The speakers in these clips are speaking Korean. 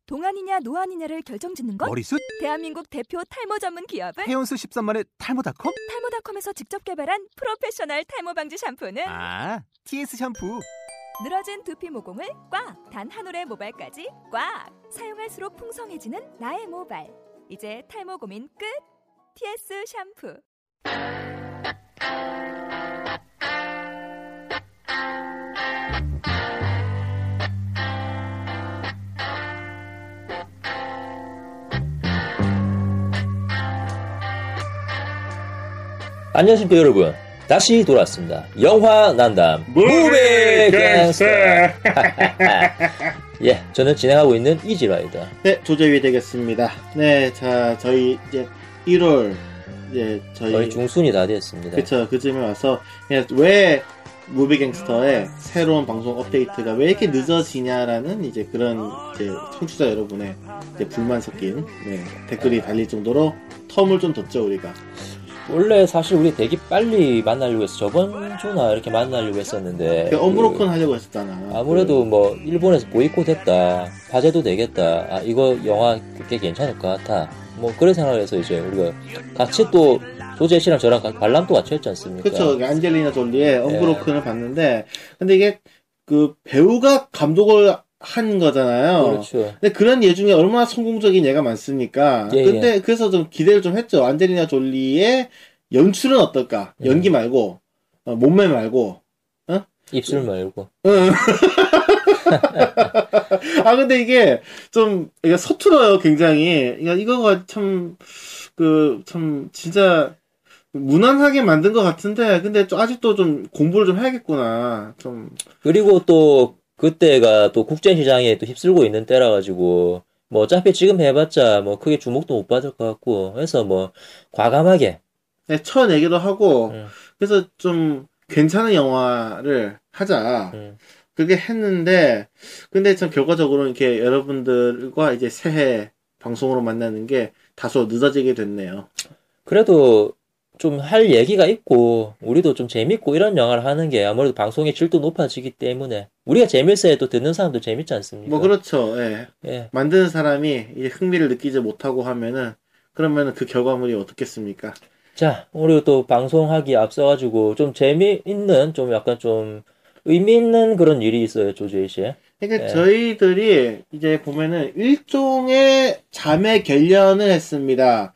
동안이냐 노안이냐를 결정짓는 것? 머리숱? 대한민국 대표 탈모 전문 기업은? 해온수 13만의 탈모닷컴? 탈모닷컴에서 직접 개발한 프로페셔널 탈모 방지 샴푸는? TS 샴푸! 늘어진 두피 모공을 꽉! 단 한 올의 모발까지 꽉! 사용할수록 풍성해지는 나의 모발. 이제 탈모 고민 끝! TS 샴푸. 안녕하십니까 여러분, 다시 돌아왔습니다. 영화 난담 무비 갱스터. 예, 저는 진행하고 있는 이지라이더. 네, 조재위 되겠습니다. 네, 자, 저희 이제 1월 저희 중순이 다 됐습니다. 그쵸, 그쯤에 와서 그냥 왜 무비 갱스터의 새로운 방송 업데이트가 왜 이렇게 늦어지냐라는 이제 그런 이제 청취자 여러분의 이제 불만 섞인 댓글이 달릴 정도로 텀을 좀 뒀죠 우리가. 원래 사실 우리 되게 빨리 만나려고 했어. 저번 주나 이렇게 만나려고 했었는데 어무로큰 하려고 했었잖아. 아무래도 뭐 일본에서 보이콧 했다, 화제도 되겠다, 이거 영화 꽤 괜찮을 것 같아, 뭐 그런 생각을 해서 이제 우리가 같이 또 조재 씨랑 저랑 관람도 같이 했지 않습니까? 그쵸. 안젤리나 졸리의 언브로큰을 봤는데, 근데 이게 그 배우가 감독을 한 거잖아요. 그렇죠. 근데 그런 예 중에 얼마나 성공적인 예가 많습니까? 근데 그래서 좀 기대를 좀 했죠. 안젤리나 졸리의 연출은 어떨까? 연기 말고, 몸매 말고, 입술 말고. 근데 이게 좀 서툴어요, 굉장히. 이거가 참 진짜 무난하게 만든 것 같은데, 근데 아직도 좀 공부를 좀 해야겠구나. 그리고 또 그때가 또 국제시장에 또 휩쓸고 있는 때라 가지고 뭐 어차피 지금 해봤자 뭐 크게 주목도 못 받을 것 같고 해서 뭐 과감하게 쳐내기도 하고 그래서 좀 괜찮은 영화를 하자 그렇게 했는데, 근데 참 결과적으로 이렇게 여러분들과 이제 새해 방송으로 만나는 게 다소 늦어지게 됐네요. 그래도 좀 할 얘기가 있고 우리도 좀 재밌고 이런 영화를 하는 게 아무래도 방송의 질도 높아지기 때문에 우리가 재밌어야 또 듣는 사람도 재밌지 않습니까? 뭐 그렇죠. 예. 만드는 사람이 이제 흥미를 느끼지 못하고 하면은 그러면은 그 결과물이 어떻겠습니까? 자, 우리 또 방송하기 앞서가지고 좀 재미있는, 좀 약간 좀 의미 있는 그런 일이 있어요, 조재희 씨. 그러니까 저희들이 이제 보면은 일종의 자매 결연을 했습니다.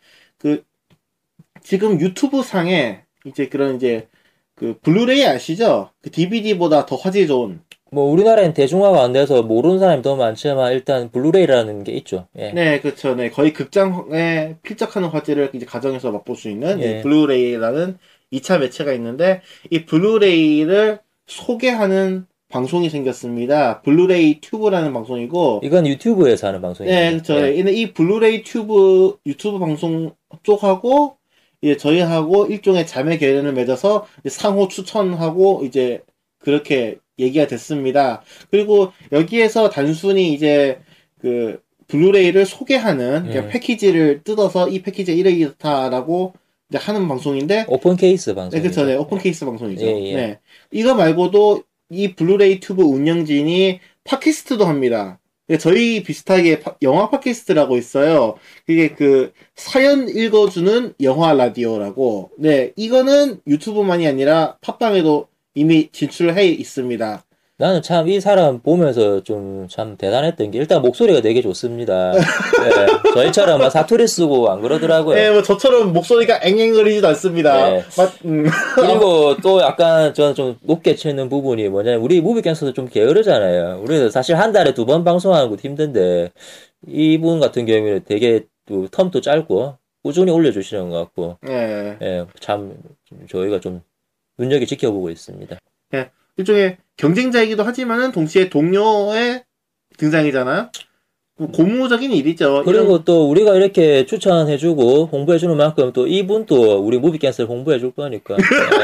지금 유튜브 상에 이제 그런 이제 그 블루레이 아시죠? 그 DVD보다 더 화질이 좋은. 뭐 우리나라엔 대중화가 안 돼서 모르는 사람이 더 많지만 일단 블루레이라는 게 있죠. 예. 네, 그렇죠. 네, 거의 극장에 필적하는 화질을 이제 가정에서 맛볼 수 있는 블루레이라는 2차 매체가 있는데, 이 블루레이를 소개하는 방송이 생겼습니다. 블루레이 튜브라는 방송이고, 이건 유튜브에서 하는 방송이에요. 네, 그렇죠. 이 블루레이 유튜브 방송 쪽하고 이제 저희하고 일종의 자매 결연을 맺어서 상호 추천하고 이제 그렇게 얘기가 됐습니다. 그리고 여기에서 단순히 이제 그 블루레이를 소개하는 패키지를 뜯어서 이 패키지가 이렇다라고 이제 하는 방송인데, 오픈 케이스 방송. 네, 그렇죠. 네, 오픈 케이스 방송이죠. 네. 이거 말고도 이 블루레이 튜브 운영진이 팟캐스트도 합니다. 저희 비슷하게 영화 팟캐스트라고 있어요. 그게 그 사연 읽어주는 영화 라디오라고. 네, 이거는 유튜브만이 아니라 팟빵에도 이미 진출해 있습니다. 나는 참 이 사람 보면서 좀 참 대단했던 게 일단 목소리가 되게 좋습니다. 저희처럼 막 사투리 쓰고 안 그러더라고요. 네, 뭐 저처럼 목소리가 앵앵거리지도 않습니다. 네. 그리고 또 약간 저는 좀 높게 치는 부분이 뭐냐면 우리 무비갱스도 좀 게으르잖아요. 우리는 사실 한 달에 2번 방송하는 것도 힘든데 이분 같은 경우에는 되게 또 텀도 짧고 꾸준히 올려주시는 것 같고, 참 저희가 좀 눈여겨 지켜보고 있습니다. 네. 일종의 경쟁자이기도 하지만은 동시에 동료의 등장이잖아요. 고무적인 일이죠. 그리고 또 우리가 이렇게 추천해주고 홍보해주는 만큼 또 이분 또 우리 무비캔슬 홍보해줄 거니까.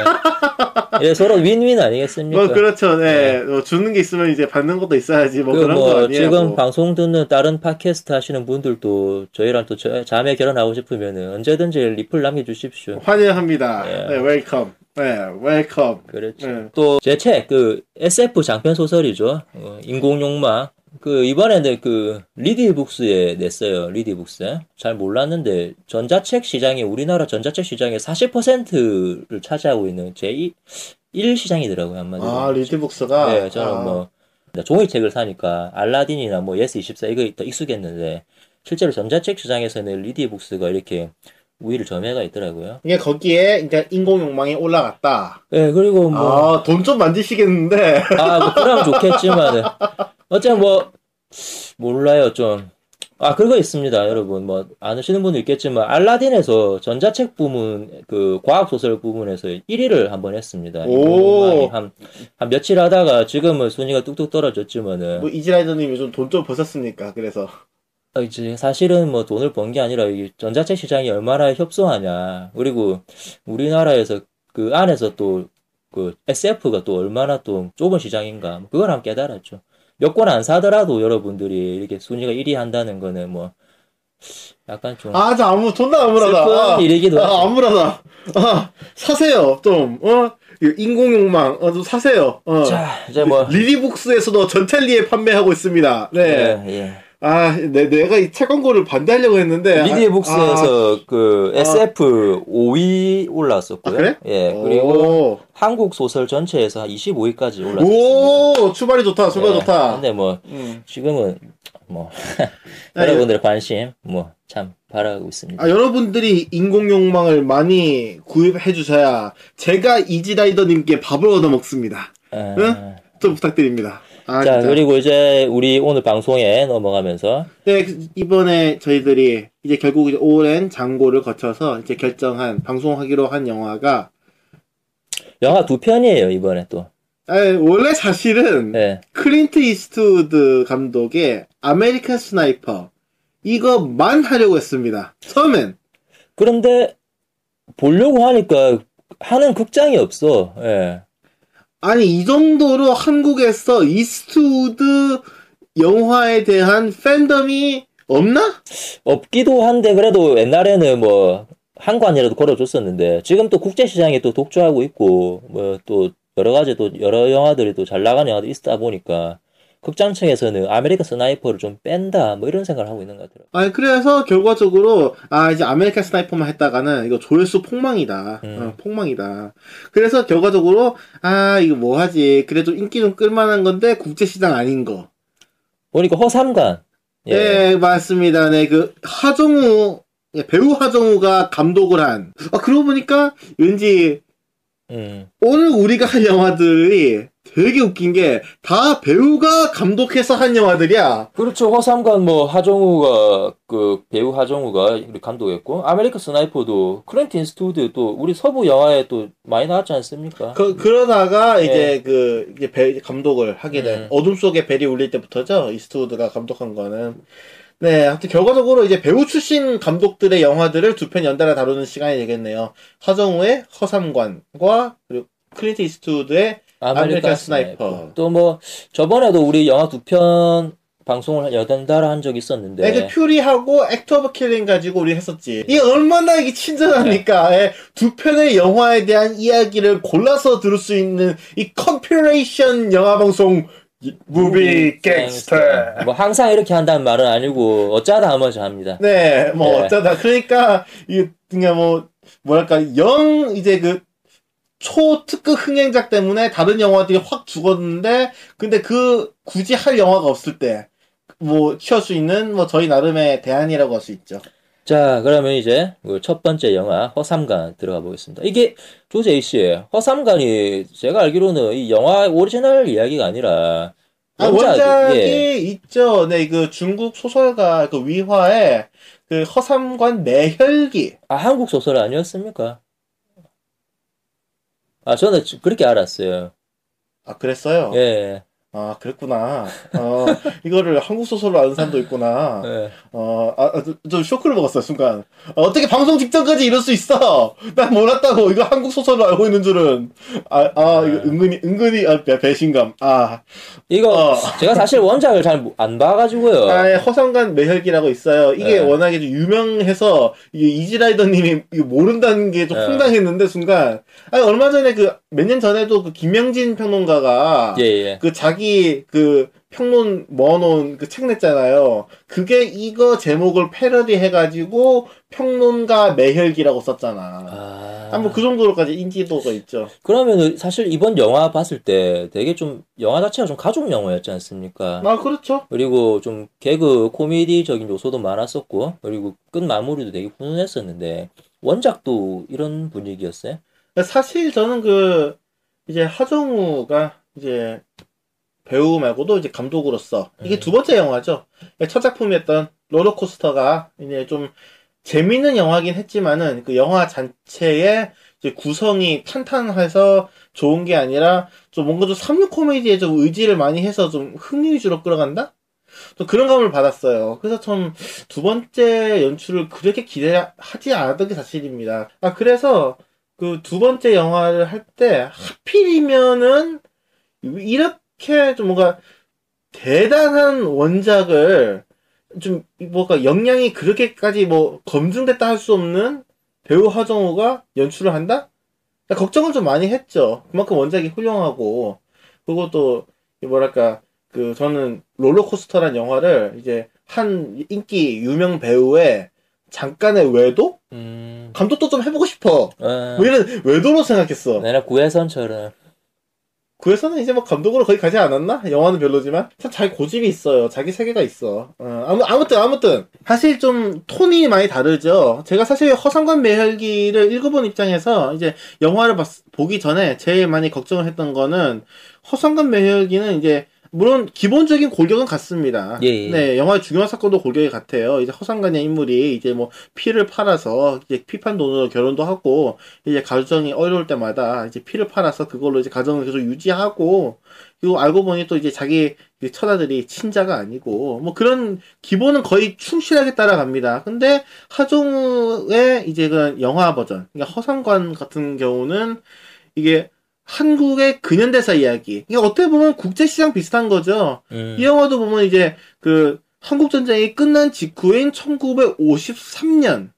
서로 윈윈 아니겠습니까? 뭐 그렇죠. 네. 주는 게 있으면 이제 받는 것도 있어야지. 뭐 그런 거 아니에요. 지금 방송 듣는 다른 팟캐스트 하시는 분들도 저희랑 또 자매 결혼하고 싶으면은 언제든지 리플 남겨주십시오. 환영합니다. 네, 웰컴. 네, 웰컴. 그렇죠. 또 제 책 SF 장편 소설이죠. 인공용마. 이번에는 리디북스에 냈어요. 리디북스. 잘 몰랐는데, 전자책 시장이, 우리나라 전자책 시장의 40%를 차지하고 있는 제1 시장이더라고요, 한마디로. 아, 리디북스가? 네, 저는 종이책을 사니까, 알라딘이나 예스24 이거 더 익숙했는데, 실제로 전자책 시장에서는 리디북스가 이렇게 우위를 점해가 있더라고요. 이게 거기에, 그러니까 인공욕망이 올라갔다. 네, 그리고 돈 좀 만드시겠는데. 그러면 좋겠지만은. 어쨌든 몰라요, 좀. 그거 있습니다, 여러분. 아시는 분도 있겠지만, 알라딘에서 전자책 부문, 과학소설 부문에서 1위를 한번 했습니다. 오. 한 며칠 하다가 지금은 순위가 뚝뚝 떨어졌지만은. 이지라이더님 요즘 돈 좀 버셨으니까, 그래서. 이제 사실은 돈을 번 게 아니라, 이 전자책 시장이 얼마나 협소하냐. 그리고 우리나라에서 그 안에서 또, SF가 또 얼마나 또 좁은 시장인가. 그걸 한번 깨달았죠. 몇 권 안 사더라도 여러분들이 이렇게 순위가 1위 한다는 거는 약간 좀. 존나 암울하다. 슬픈 일이기도 하죠. 암울하다. 사세요, 좀, 인공욕망, 좀 사세요. 자, 이제 리디북스에서도 전찰리에 판매하고 있습니다. 네. 예. 내가 이 책 광고를 반대하려고 했는데. 리디북스에서 SF 5위 올라왔었고요. 그래? 예. 그리고 한국 소설 전체에서 25위까지 올랐습니다. 오, 출발이 좋다. 좋다. 근데 지금은 여러분들의 관심 참 바라고 있습니다. 여러분들이 인공욕망을 많이 구입해 주셔야 제가 이지라이더님께 밥을 얻어 먹습니다. 응? 좀 부탁드립니다. 자, 진짜. 그리고 이제 우리 오늘 방송에 넘어가면서. 네, 이번에 저희들이 이제 결국 오랜 장고를 거쳐서 이제 결정한, 방송하기로 한 영화가. 영화 2편이에요, 이번에 또. 원래 사실은. 네. 클린트 이스트우드 감독의 아메리칸 스나이퍼. 이거만 하려고 했습니다. 처음엔. 그런데, 보려고 하니까 하는 극장이 없어, 예. 아니, 이 정도로 한국에서 이스트우드 영화에 대한 팬덤이 없나? 없기도 한데, 그래도 옛날에는 한 관이라도 걸어줬었는데, 지금 또 국제시장에 또 독주하고 있고, 또 여러 영화들이 또 잘 나가는 영화도 있다 보니까, 극장층에서는 아메리칸 스나이퍼를 좀 뺀다, 이런 생각을 하고 있는 것 같더라고요. 그래서 결과적으로, 이제 아메리칸 스나이퍼만 했다가는 이거 조회수 폭망이다. 폭망이다. 그래서 결과적으로, 이거 뭐 하지. 그래도 인기 좀 끌만한 건데, 국제시장 아닌 거. 보니까 허삼관. 예. 네, 맞습니다. 네, 배우 하정우가 감독을 한. 그러고 보니까, 왠지, 오늘 우리가 한 영화들이 되게 웃긴 게 다 배우가 감독해서 한 영화들이야. 그렇죠. 허삼관 하정우가 배우 하정우가 이렇게 감독했고 아메리칸 스나이퍼도 클린트 이스트우드 또 우리 서부 영화에 또 많이 나왔지 않습니까? 그러다가 이제 이제 감독을 하게 된 어둠 속에 벨이 울릴 때부터죠. 이스트우드가 감독한 거는. 네, 하여튼 결과적으로 이제 배우 출신 감독들의 영화들을 2편 연달아 다루는 시간이 되겠네요. 하정우의 허삼관과 그리고 클린트 이스트우드의 아메리칸 스나이퍼. 또 저번에도 우리 영화 2편 방송을 연달아 한 적이 있었는데. 그 퓨리하고 액터 오브 킬링 가지고 우리 했었지. 이게 얼마나 이게 친절하니까. 2편의 영화에 대한 이야기를 골라서 들을 수 있는 이 컴필레이션 영화 방송 무비 갱스터. 항상 이렇게 한다는 말은 아니고 어쩌다 한 번씩 합니다. 네, 어쩌다. 그러니까 이게 그냥 뭐랄까 이제 초특급 흥행작 때문에 다른 영화들이 확 죽었는데 근데 굳이 할 영화가 없을 때 취할 수 있는 저희 나름의 대안이라고 할 수 있죠. 자, 그러면 이제 첫 번째 영화 허삼관 들어가 보겠습니다. 이게 조제이 씨예요. 허삼관이 제가 알기로는 이 영화 오리지널 이야기가 아니라 원작이 있죠. 네, 중국 소설가 위화의 허삼관 매혈기. 한국 소설 아니었습니까? 저는 그렇게 알았어요. 그랬어요? 예. 그랬구나. 이거를 한국 소설로 아는 사람도 있구나. 네. 좀 쇼크를 먹었어요, 순간. 어떻게 방송 직전까지 이럴 수 있어? 난 몰랐다고. 이거 한국 소설로 알고 있는 줄은. 이거 은근히, 배신감. 이거, 제가 사실 원작을 잘 안 봐가지고요. 허상관 매혈기라고 있어요. 이게 워낙에 좀 유명해서, 이지라이더님이 모른다는 게 좀 황당했는데, 순간. 얼마 전에 몇 년 전에도 김영진 평론가가. 예. 자기 평론 모아놓은 그 책 냈잖아요. 그게 이거 제목을 패러디 해가지고 평론가 매혈기라고 썼잖아. 뭐 그 정도로까지 인지도가 있죠. 그러면 사실 이번 영화 봤을 때 되게 좀 영화 자체가 좀 가족 영화였지 않습니까? 아, 그렇죠. 그리고 좀 개그 코미디적인 요소도 많았었고, 그리고 끝 마무리도 되게 훈훈했었는데 원작도 이런 분위기였어요? 사실 저는 이제 하정우가 이제 배우 말고도 이제 감독으로서 이게 두 번째 영화죠. 첫 작품이었던 롤러코스터가 이제 좀 재밌는 영화긴 했지만은 그 영화 자체의 이제 구성이 탄탄해서 좋은 게 아니라 좀 뭔가 좀 삼류 코미디에 좀 의지를 많이 해서 좀 흥미 위주로 끌어간다? 또 그런 감을 받았어요. 그래서 좀 두 번째 연출을 그렇게 기대하지 않았던 게 사실입니다. 그래서 그 두 번째 영화를 할 때 하필이면은 이렇게 좀 뭔가 대단한 원작을 좀 뭔가 역량이 그렇게까지 뭐 검증됐다 할 수 없는 배우 하정우가 연출을 한다? 걱정을 좀 많이 했죠. 그만큼 원작이 훌륭하고, 그리고 또 뭐랄까 저는 롤러코스터란 영화를 이제 한 인기 유명 배우의 잠깐의 외도? 감독도 좀 해보고 싶어. 뭐 이런 외도로 생각했어. 내가 구혜선처럼. 구에서는 이제 뭐 감독으로 거의 가지 않았나? 영화는 별로지만 참 자기 고집이 있어요. 자기 세계가 있어. 아무튼 사실 좀 톤이 많이 다르죠. 제가 사실 허상관 매혈기를 읽어본 입장에서 이제 영화를 보기 전에 제일 많이 걱정을 했던 거는 허상관 매혈기는 이제 물론 기본적인 골격은 같습니다. 예. 네, 영화의 중요한 사건도 골격이 같아요. 이제 허상관의 인물이 이제 뭐 피를 팔아서 이제 피판 돈으로 결혼도 하고 이제 가정이 어려울 때마다 이제 피를 팔아서 그걸로 이제 가정을 계속 유지하고, 그리고 알고 보니 또 이제 자기 처자들이 친자가 아니고 뭐 그런 기본은 거의 충실하게 따라갑니다. 근데 하정우의 이제 그 영화 버전, 그러니까 허상관 같은 경우는 이게 한국의 근현대사 이야기. 이게 어떻게 보면 국제시장 비슷한 거죠. 이 영화도 보면 이제 한국전쟁이 끝난 직후인 1953년.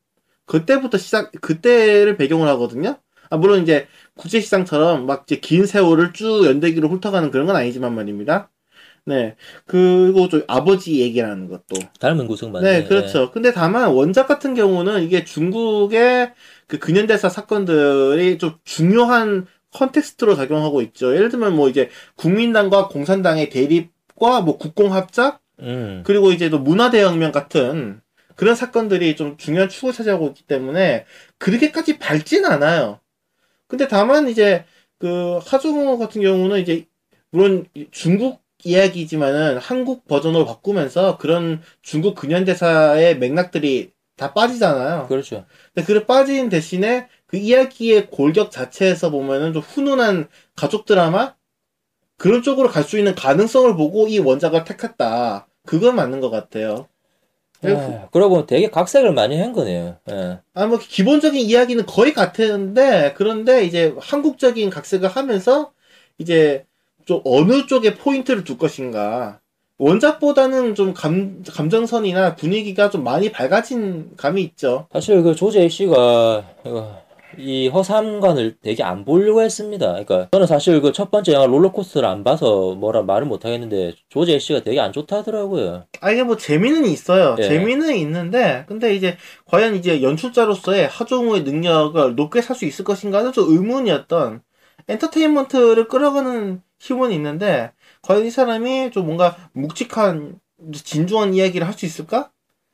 그때를 배경으로 하거든요. 물론 이제 국제시장처럼 막 이제 긴 세월을 쭉 연대기로 훑어가는 그런 건 아니지만 말입니다. 네. 그리고 좀 아버지 얘기라는 것도. 닮은 구성 맞네. 네, 그렇죠. 근데 다만 원작 같은 경우는 이게 중국의 근현대사 사건들이 좀 중요한 컨텍스트로 작용하고 있죠. 예를 들면 뭐 이제 국민당과 공산당의 대립과 뭐 국공합작, 그리고 이제 또 문화대혁명 같은 그런 사건들이 좀 중요한 축을 차지하고 있기 때문에 그렇게까지 밝진 않아요. 근데 다만 이제 하정우 같은 경우는 이제 물론 중국 이야기지만은 한국 버전으로 바꾸면서 그런 중국 근현대사의 맥락들이 다 빠지잖아요. 그렇죠. 근데 그를 빠진 대신에 그 이야기의 골격 자체에서 보면은 좀 훈훈한 가족 드라마? 그런 쪽으로 갈 수 있는 가능성을 보고 이 원작을 택했다. 그건 맞는 것 같아요. 그러고 되게 각색을 많이 한 거네요. 예. 뭐 기본적인 이야기는 거의 같은데, 그런데 이제 한국적인 각색을 하면서 이제 좀 어느 쪽에 포인트를 둘 것인가. 원작보다는 좀 감정선이나 분위기가 좀 많이 밝아진 감이 있죠. 사실 조재희 씨가 이 허삼관을 되게 안 보려고 했습니다. 그러니까 저는 사실 첫 번째 영화 롤러코스터를 안 봐서 뭐라 말은 못 하겠는데 조재희 씨가 되게 안 좋다 하더라고요. 이게 뭐 재미는 있어요. 예. 재미는 있는데 근데 이제 과연 이제 연출자로서의 하정우의 능력을 높게 살 수 있을 것인가는 좀 의문이었던, 엔터테인먼트를 끌어가는 힘은 있는데 과연 이 사람이 좀 뭔가 묵직한 진중한 이야기를 할 수 있을까?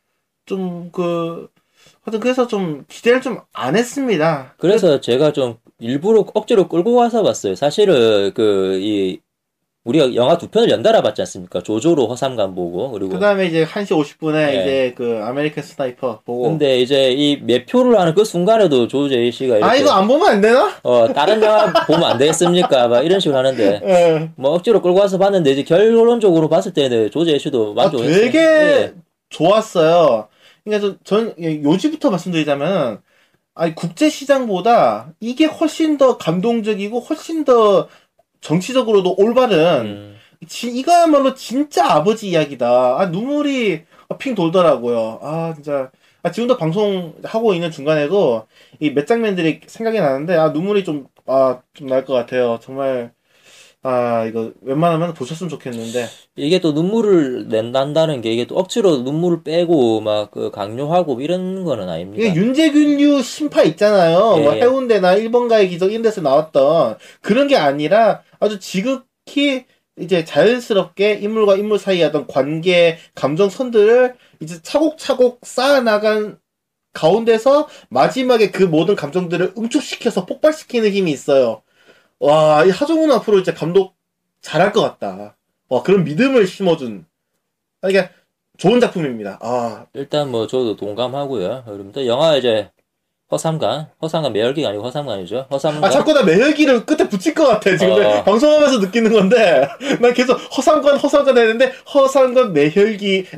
하여튼 그래서 좀 기대를 좀 안 했습니다. 그래서 제가 좀 일부러 억지로 끌고 와서 봤어요. 사실은 우리가 영화 두 편을 연달아 봤지 않습니까? 조조로 허삼관 보고, 그리고 그 다음에 이제 1시 50분에 네. 이제 아메리칸 스나이퍼 보고. 근데 이제 이 매표를 하는 그 순간에도 조재희 씨가 이렇게 이거 안 보면 안 되나? 다른 영화 보면 안 되겠습니까? 막 이런 식으로 하는데 예. 뭐 억지로 끌고 와서 봤는데 이제 결론적으로 봤을 때는 조재희 씨도 만족했어요. 되게 예. 좋았어요. 그러니까 전 요지부터 말씀드리자면, 국제시장보다 이게 훨씬 더 감동적이고 훨씬 더 정치적으로도 올바른, 이거야말로 진짜 아버지 이야기다. 눈물이 핑 돌더라고요. 진짜. 지금도 방송하고 있는 중간에도 이 몇 장면들이 생각이 나는데, 눈물이 좀 날 것 같아요. 정말. 이거 웬만하면 보셨으면 좋겠는데. 이게 또 눈물을 낸다는 게 이게 또 억지로 눈물을 빼고 막 그 강요하고 이런 거는 아닙니다. 이게 윤재균류 심파 있잖아요. 예. 뭐 해운대나 일본가의 기적 이런 데서 나왔던 그런 게 아니라 아주 지극히 이제 자연스럽게 인물과 인물 사이에 어떤 관계, 감정선들을 이제 차곡차곡 쌓아나간 가운데서 마지막에 그 모든 감정들을 응축시켜서 폭발시키는 힘이 있어요. 와, 이 하정우는 앞으로 이제 감독 잘할 것 같다. 와, 그런 믿음을 심어준. 그러니까 좋은 작품입니다. 일단 뭐 저도 동감하고요. 여러분들 영화 이제 허삼간 매열기가 아니고 허삼간이죠. 허삼간. 자꾸 나 매열기를 끝에 붙일 것 같아. 지금 방송하면서 느끼는 건데 난 계속 허삼간 했는데 허삼간 매열기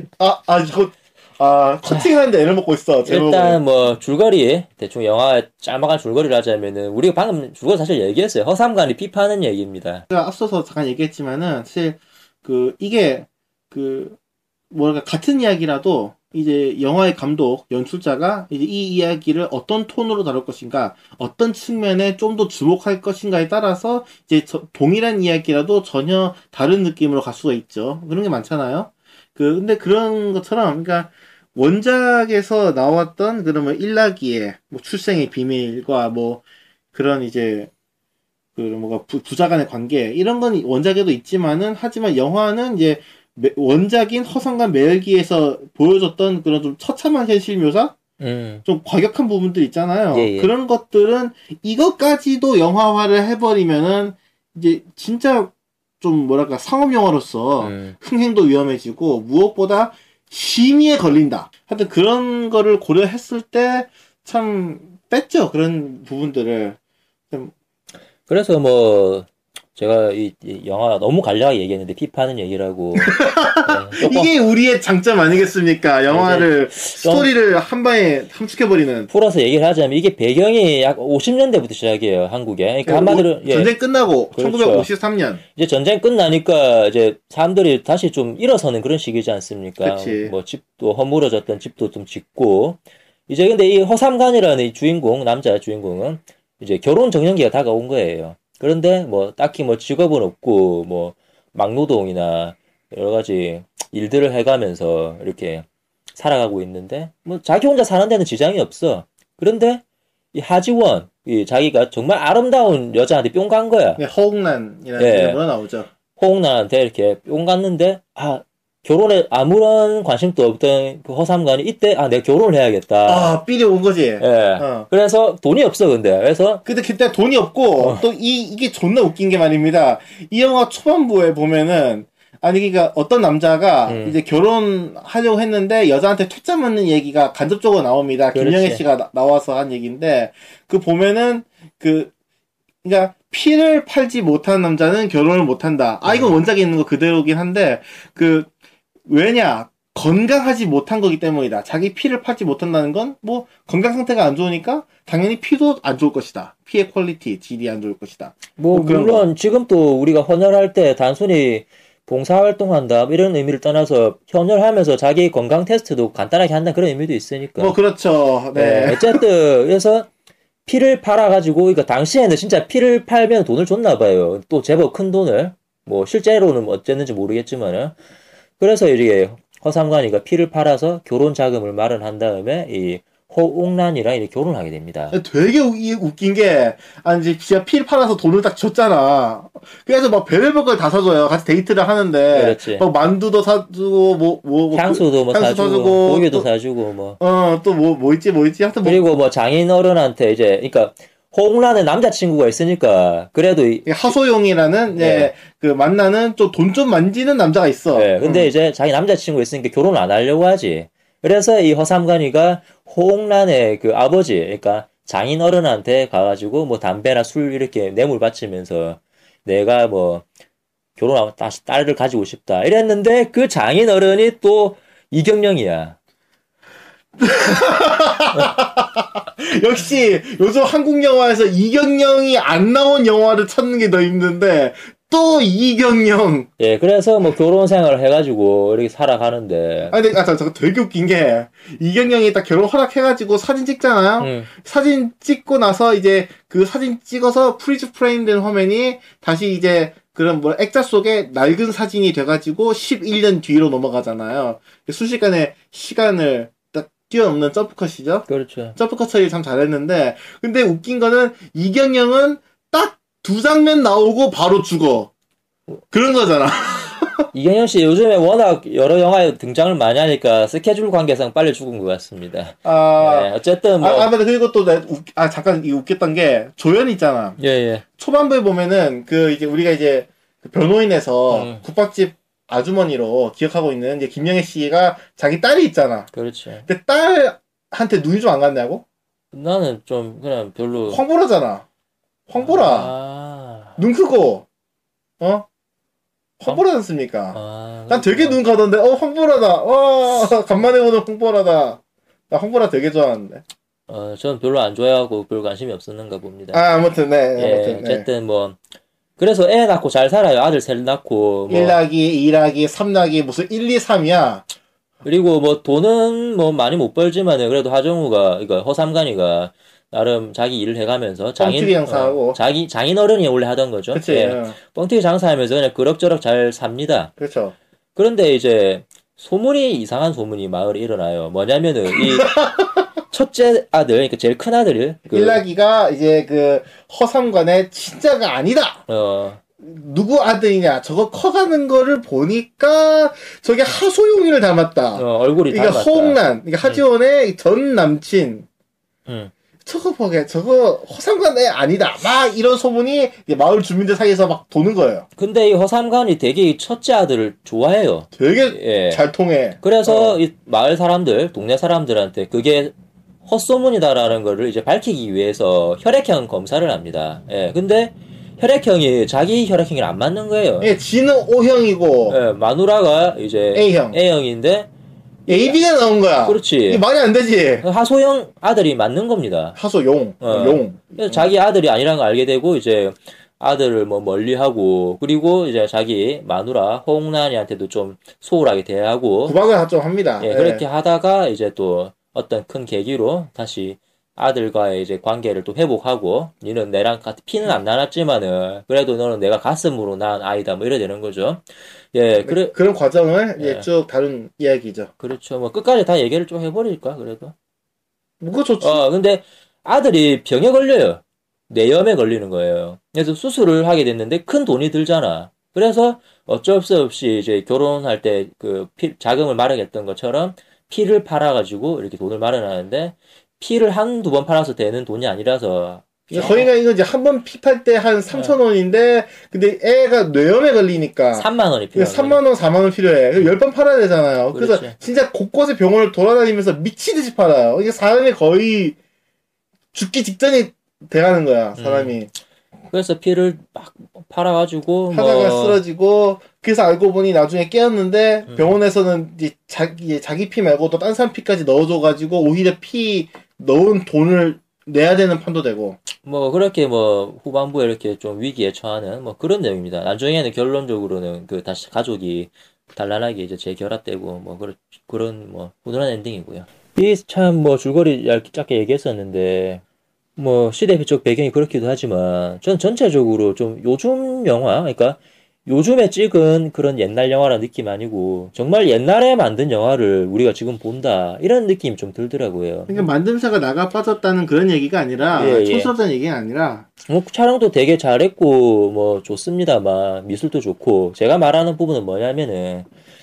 커팅하는데 애를 먹고 있어. 제목을. 일단 뭐 줄거리 대충 영화 짤막한 줄거리를 하자면은 우리가 방금 줄거리 사실 얘기했어요. 허삼간이 피파하는 얘기입니다. 제가 앞서서 잠깐 얘기했지만은 사실 이게 뭐랄까 같은 이야기라도 이제 영화의 감독 연출자가 이제 이 이야기를 어떤 톤으로 다룰 것인가, 어떤 측면에 좀 더 주목할 것인가에 따라서 이제 동일한 이야기라도 전혀 다른 느낌으로 갈 수가 있죠. 그런 게 많잖아요. 근데 그런 것처럼 그러니까 원작에서 나왔던 그러면 일라기의 뭐 출생의 비밀과 뭐 그런 이제 뭐가 부자 간의 관계 이런 건 원작에도 있지만은 하지만 영화는 이제 원작인 허상간 매열기에서 보여줬던 그런 좀 처참한 현실 묘사? 좀 과격한 부분들 있잖아요. 예. 그런 것들은 이것까지도 영화화를 해버리면은 이제 진짜 좀 뭐랄까 상업영화로서 흥행도 위험해지고 무엇보다 심의에 걸린다. 하여튼 그런 거를 고려했을 때 참 뺐죠. 그런 부분들을. 그래서 뭐 제가 이 영화 너무 간략하게 얘기했는데 피파하는 얘기라고. 네, 이게 우리의 장점 아니겠습니까? 영화를 스토리를 한 방에 함축해버리는. 풀어서 얘기를 하자면 이게 배경이 약 50년대부터 시작이에요. 한국에. 그러니까 한마디로 전쟁 끝나고 그렇죠. 1953년. 이제 전쟁 끝나니까 이제 사람들이 다시 좀 일어서는 그런 시기지 않습니까? 그치. 뭐 집도 허물어졌던 집도 좀 짓고 이제 근데 이 허삼간이라는 이 주인공 남자 주인공은 이제 결혼 정년기가 다가온 거예요. 그런데 뭐 딱히 뭐 직업은 없고 뭐 막노동이나 여러 가지 일들을 해가면서 이렇게 살아가고 있는데 뭐 자기 혼자 사는 데는 지장이 없어. 그런데 이 하지원 이 자기가 정말 아름다운 여자한테 뿅 간 거야. 네, 허웅란이라는 이름으로 나오죠. 호응란한테 이렇게 뿅 갔는데 결혼에 아무런 관심도 없던 그 허삼간이 이때 내가 결혼을 해야겠다. 삘이 온 거지. 예. 그래서 돈이 없어 그래서 근데 그때 돈이 없고 또 이게 존나 웃긴 게 말입니다. 이 영화 초반부에 보면은 그러니까 어떤 남자가 이제 결혼하려고 했는데 여자한테 퇴짜 맞는 얘기가 간접적으로 나옵니다. 그렇지. 김영애 씨가 나와서 한 얘기인데 보면은 그러니까 피를 팔지 못한 남자는 결혼을 못 한다. 이건 원작에 있는 거 그대로긴 한데 왜냐? 건강하지 못한 거기 때문이다. 자기 피를 팔지 못한다는 건 뭐 건강 상태가 안 좋으니까 당연히 피도 안 좋을 것이다. 피의 퀄리티, 질이 안 좋을 것이다. 뭐 물론 지금 또 우리가 헌혈할 때 단순히 봉사활동한다 이런 의미를 떠나서 헌혈하면서 자기 건강 테스트도 간단하게 한다는 그런 의미도 있으니까. 뭐 그렇죠. 네. 어쨌든 그래서 피를 팔아가지고 그러니까 당시에는 진짜 피를 팔면 돈을 줬나 봐요. 또 제법 큰 돈을. 뭐 실제로는 어쨌는지 모르겠지만은. 그래서 이게 허삼관이가 피를 팔아서 결혼 자금을 마련한 다음에 이 허옥란이랑 이렇게 결혼을 하게 됩니다. 되게 웃긴 게 이제 진짜 피를 팔아서 돈을 딱 줬잖아. 그래서 막 별의별 걸 다 사줘요. 같이 데이트를 하는데 그렇지. 막 만두도 사주고 향수도 뭐 향수 사주고 고기도 사주고 뭐 또 뭐 있지 하여튼 그리고 뭐 장인 어른한테 이제 그러니까 호응란의 남자친구가 있으니까 그래도 하소용이라는 네. 그 만나는 좀 돈 좀 만지는 남자가 있어. 네, 근데 이제 자기 남자친구가 있으니까 결혼을 안 하려고 하지. 그래서 이 허삼관이가 호응란의 그 아버지, 그러니까 장인 어른한테 가가지고 뭐 담배나 술 이렇게 뇌물 바치면서 내가 뭐 결혼하고 다시 딸을 가지고 싶다 이랬는데 그 장인 어른이 또 이경영이야. 역시 요즘 한국 영화에서 이경영이 안 나온 영화를 찾는 게 더 힘든데 또 이경영. 예, 그래서 뭐 결혼 생활을 해가지고 이렇게 살아가는데. 근데 저거 되게 웃긴 게 이경영이 딱 결혼 허락해가지고 사진 찍잖아요. 사진 찍고 나서 이제 그 사진 찍어서 프리즈 프레임 된 화면이 다시 이제 그런 뭐 액자 속에 낡은 사진이 돼가지고 11년 뒤로 넘어가잖아요. 순식간에 시간을 딱 뛰어넘는 점프컷이죠. 그렇죠. 점프컷 처리 참 잘했는데, 근데 웃긴 거는 이경영은 딱 두 장면 나오고 바로 죽어. 그런 거잖아. 이경영 씨 요즘에 워낙 여러 영화에 등장을 많이 하니까 스케줄 관계상 빨리 죽은 것 같습니다. 네, 어쨌든 뭐. 맞아. 그리고 또 잠깐 이 웃겼던 게 조연 있잖아. 예. 초반부에 보면은 이제 우리가 이제 변호인에서 국밥집 아주머니로 기억하고 있는 이제 김영애 씨가 자기 딸이 있잖아. 그렇죠. 근데 딸한테 눈이 좀 안 갔냐고? 나는 좀 그냥 별로. 황보라잖아. 황보라. 눈 크고 황보라지 않습니까? 난 되게 눈 가던데 황보라다. 와 간만에 보는 황보라다. 나 황보라 되게 좋아하는데. 저는 별로 안 좋아하고 별 관심이 없었는가 봅니다. 아무튼 네. 어쨌든 뭐 그래서 애 낳고 잘 살아요. 아들 셋 낳고 뭐 1낙이, 2낙이, 3낙이 무슨 1, 2, 3이야. 그리고 뭐 돈은 뭐 많이 못 벌지만은 그래도 하정우가 이거 허삼간이가 나름 자기 일을 해가면서 뻥튀기 장사하고 장인 어른이 원래 하던 거죠. 그치. 예. 뻥튀기 장사하면서 그냥 그럭저럭 잘 삽니다. 그렇죠. 그런데 이제 이상한 소문이 마을에 일어나요. 뭐냐면은 이 첫째 아들, 그러니까 제일 큰 아들이 일락이가 이제 허삼관의 친자가 아니다. 누구 아들이냐? 저거 커가는 거를 보니까 저게 하소용이를 닮았다. 얼굴이 닮았다. 허옥란, 하지원의 전 남친. 저거 허삼관의 아니다. 막 이런 소문이 이제 마을 주민들 사이에서 막 도는 거예요. 근데 이 허삼관이 되게 이 첫째 아들을 좋아해요. 되게 잘 통해. 그래서 이 마을 사람들, 동네 사람들한테 그게 헛소문이다라는 거를 이제 밝히기 위해서 혈액형 검사를 합니다. 근데 혈액형이 자기 혈액형이 안 맞는 거예요. 지는 O형이고 마누라가 이제 A형인데 AB가 나온 거야. 그렇지. 이게 말이 안 되지. 하소영 아들이 맞는 겁니다. 하소용. 용. 그래서 자기 아들이 아니라는 걸 알게 되고 이제 아들을 뭐 멀리하고 그리고 이제 자기 마누라 홍란이한테도 좀 소홀하게 대하고 구박을 좀 합니다. 그렇게 하다가 이제 또 어떤 큰 계기로 다시 아들과의 이제 관계를 또 회복하고 니는 내랑 같은 피는 안 나눴지만은 그래도 너는 내가 가슴으로 낳은 아이다 뭐 이래 되는 거죠. 그런 과정을 쭉 다룬 이야기죠. 그렇죠. 뭐 끝까지 다 얘기를 좀 해버릴까 그래도. 그거 좋지. 근데 아들이 병에 걸려요. 뇌염에 걸리는 거예요. 그래서 수술을 하게 됐는데 큰 돈이 들잖아. 그래서 어쩔 수 없이 이제 결혼할 때 자금을 마련했던 것처럼 피를 팔아가지고 이렇게 돈을 마련하는데 피를 한두 번 팔아서 되는 돈이 아니라서 거기가 이거 이제 한 번 피 팔 때 한 3,000원인데 근데 애가 뇌염에 걸리니까 3만 원이 필요해. 3만 원, 4만 원 필요해. 10번 팔아야 되잖아요. 그래서 진짜 곳곳에 병원을 돌아다니면서 미치듯이 팔아요. 이게 사람이 거의 죽기 직전이 돼가는 거야, 사람이. 그래서 피를 막 팔아가지고 하다가 쓰러지고 그래서 알고 보니 나중에 깨었는데 병원에서는 이제 자기 피 말고 또 딴 사람 피까지 넣어줘가지고 오히려 피 넣은 돈을 내야 되는 판도 되고 뭐 그렇게 뭐 후반부에 이렇게 좀 위기에 처하는 뭐 그런 내용입니다. 나중에는 결론적으로는 다시 가족이 단란하게 이제 재결합되고 뭐 그런 뭐 훈훈한 엔딩이고요. 이 참 뭐 줄거리 짧게 얘기했었는데 뭐 시대적 배경이 그렇기도 하지만 전 전체적으로 좀 요즘 영화 그러니까 요즘에 찍은 그런 옛날 영화라는 느낌 아니고 정말 옛날에 만든 영화를 우리가 지금 본다 이런 느낌이 좀 들더라고요. 그러니까 만듦새가 나가 빠졌다는 그런 얘기가 아니라 촌스럽다는 얘기가 아니라 뭐 촬영도 되게 잘했고 뭐 좋습니다만 미술도 좋고 제가 말하는 부분은 뭐냐면은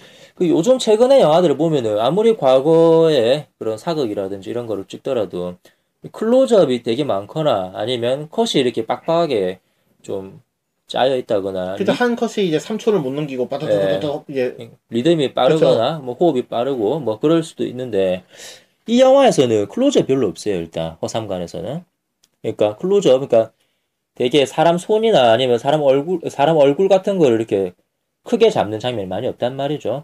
요즘 최근의 영화들을 보면은 아무리 과거에 그런 사극이라든지 이런 거를 찍더라도 클로즈업이 되게 많거나 아니면 컷이 이렇게 빡빡하게 좀 짜여 있다거나 그때 한 컷이 이제 3초를 못 넘기고 빠다다다다 이제 리듬이 빠르거나 뭐 호흡이 빠르고 뭐 그럴 수도 있는데 이 영화에서는 클로즈업 별로 없어요. 일단 허삼관에서는 그러니까 클로즈업 그러니까 되게 사람 손이나 아니면 사람 얼굴 같은 거를 이렇게 크게 잡는 장면이 많이 없단 말이죠.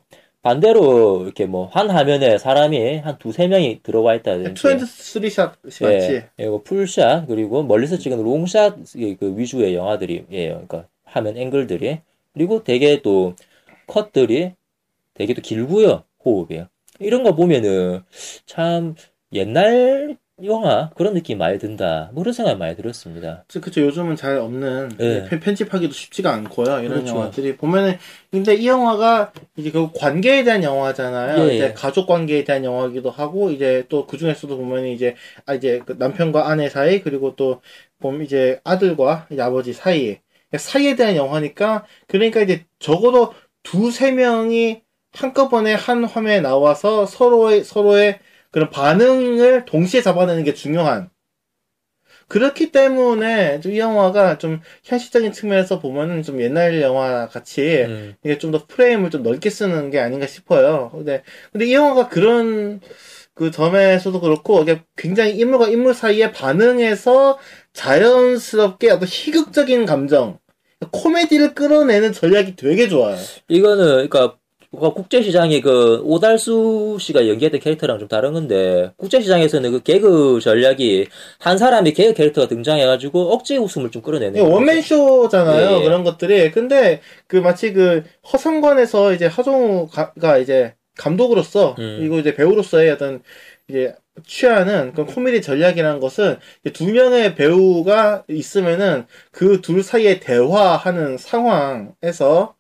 반대로 이렇게 뭐 한 화면에 사람이 한 두세 명이 들어와 있다든지 2&3샷 맞지? 그리고 풀샷 그리고 멀리서 찍은 롱샷 위주의 영화들이에요. 그러니까 화면 앵글들이 그리고 되게 또 컷들이 되게 또 길고요. 호흡이요. 이런 거 보면은 참 옛날 영화 그런 느낌 많이 든다. 뭐 그런 생각 많이 들었습니다. 그쵸. 요즘은 잘 없는, 예. 편집하기도 쉽지가 않고요. 이런 그렇죠. 영화들이. 보면은, 근데 이 영화가 이제 그 관계에 대한 영화잖아요. 예, 이제 예. 가족 관계에 대한 영화이기도 하고, 이제 또 그 중에서도 보면은 이제, 이제 그 남편과 아내 사이, 그리고 또, 보면 이제 아들과 이제 아버지 사이에 대한 영화니까, 그러니까 이제 적어도 두세 명이 한꺼번에 한 화면에 나와서 서로의 그런 반응을 동시에 잡아내는 게 중요한. 그렇기 때문에 이 영화가 좀 현실적인 측면에서 보면은 좀 옛날 영화 같이 이게 좀 더 프레임을 좀 넓게 쓰는 게 아닌가 싶어요. 근데 이 영화가 그런 그 점에서도 그렇고 이게 굉장히 인물과 인물 사이의 반응에서 자연스럽게 어떤 희극적인 감정, 코미디를 끌어내는 전략이 되게 좋아요. 이거는 그러니까 국제시장의 그 오달수 씨가 연기했던 캐릭터랑 좀 다른 건데 국제시장에서는 그 개그 전략이 한 사람이 개그 캐릭터가 등장해가지고 억지 웃음을 좀 끌어내는 거죠. 원맨쇼잖아요. 예. 그런 것들이. 근데 그 마치 그 허성관에서 이제 하정우가 이제 감독으로서 그리고 이제 배우로서의 어떤 이제 취하는 그런 코미디 전략이라는 것은 두 명의 배우가 있으면은 그 둘 사이에 대화하는 상황에서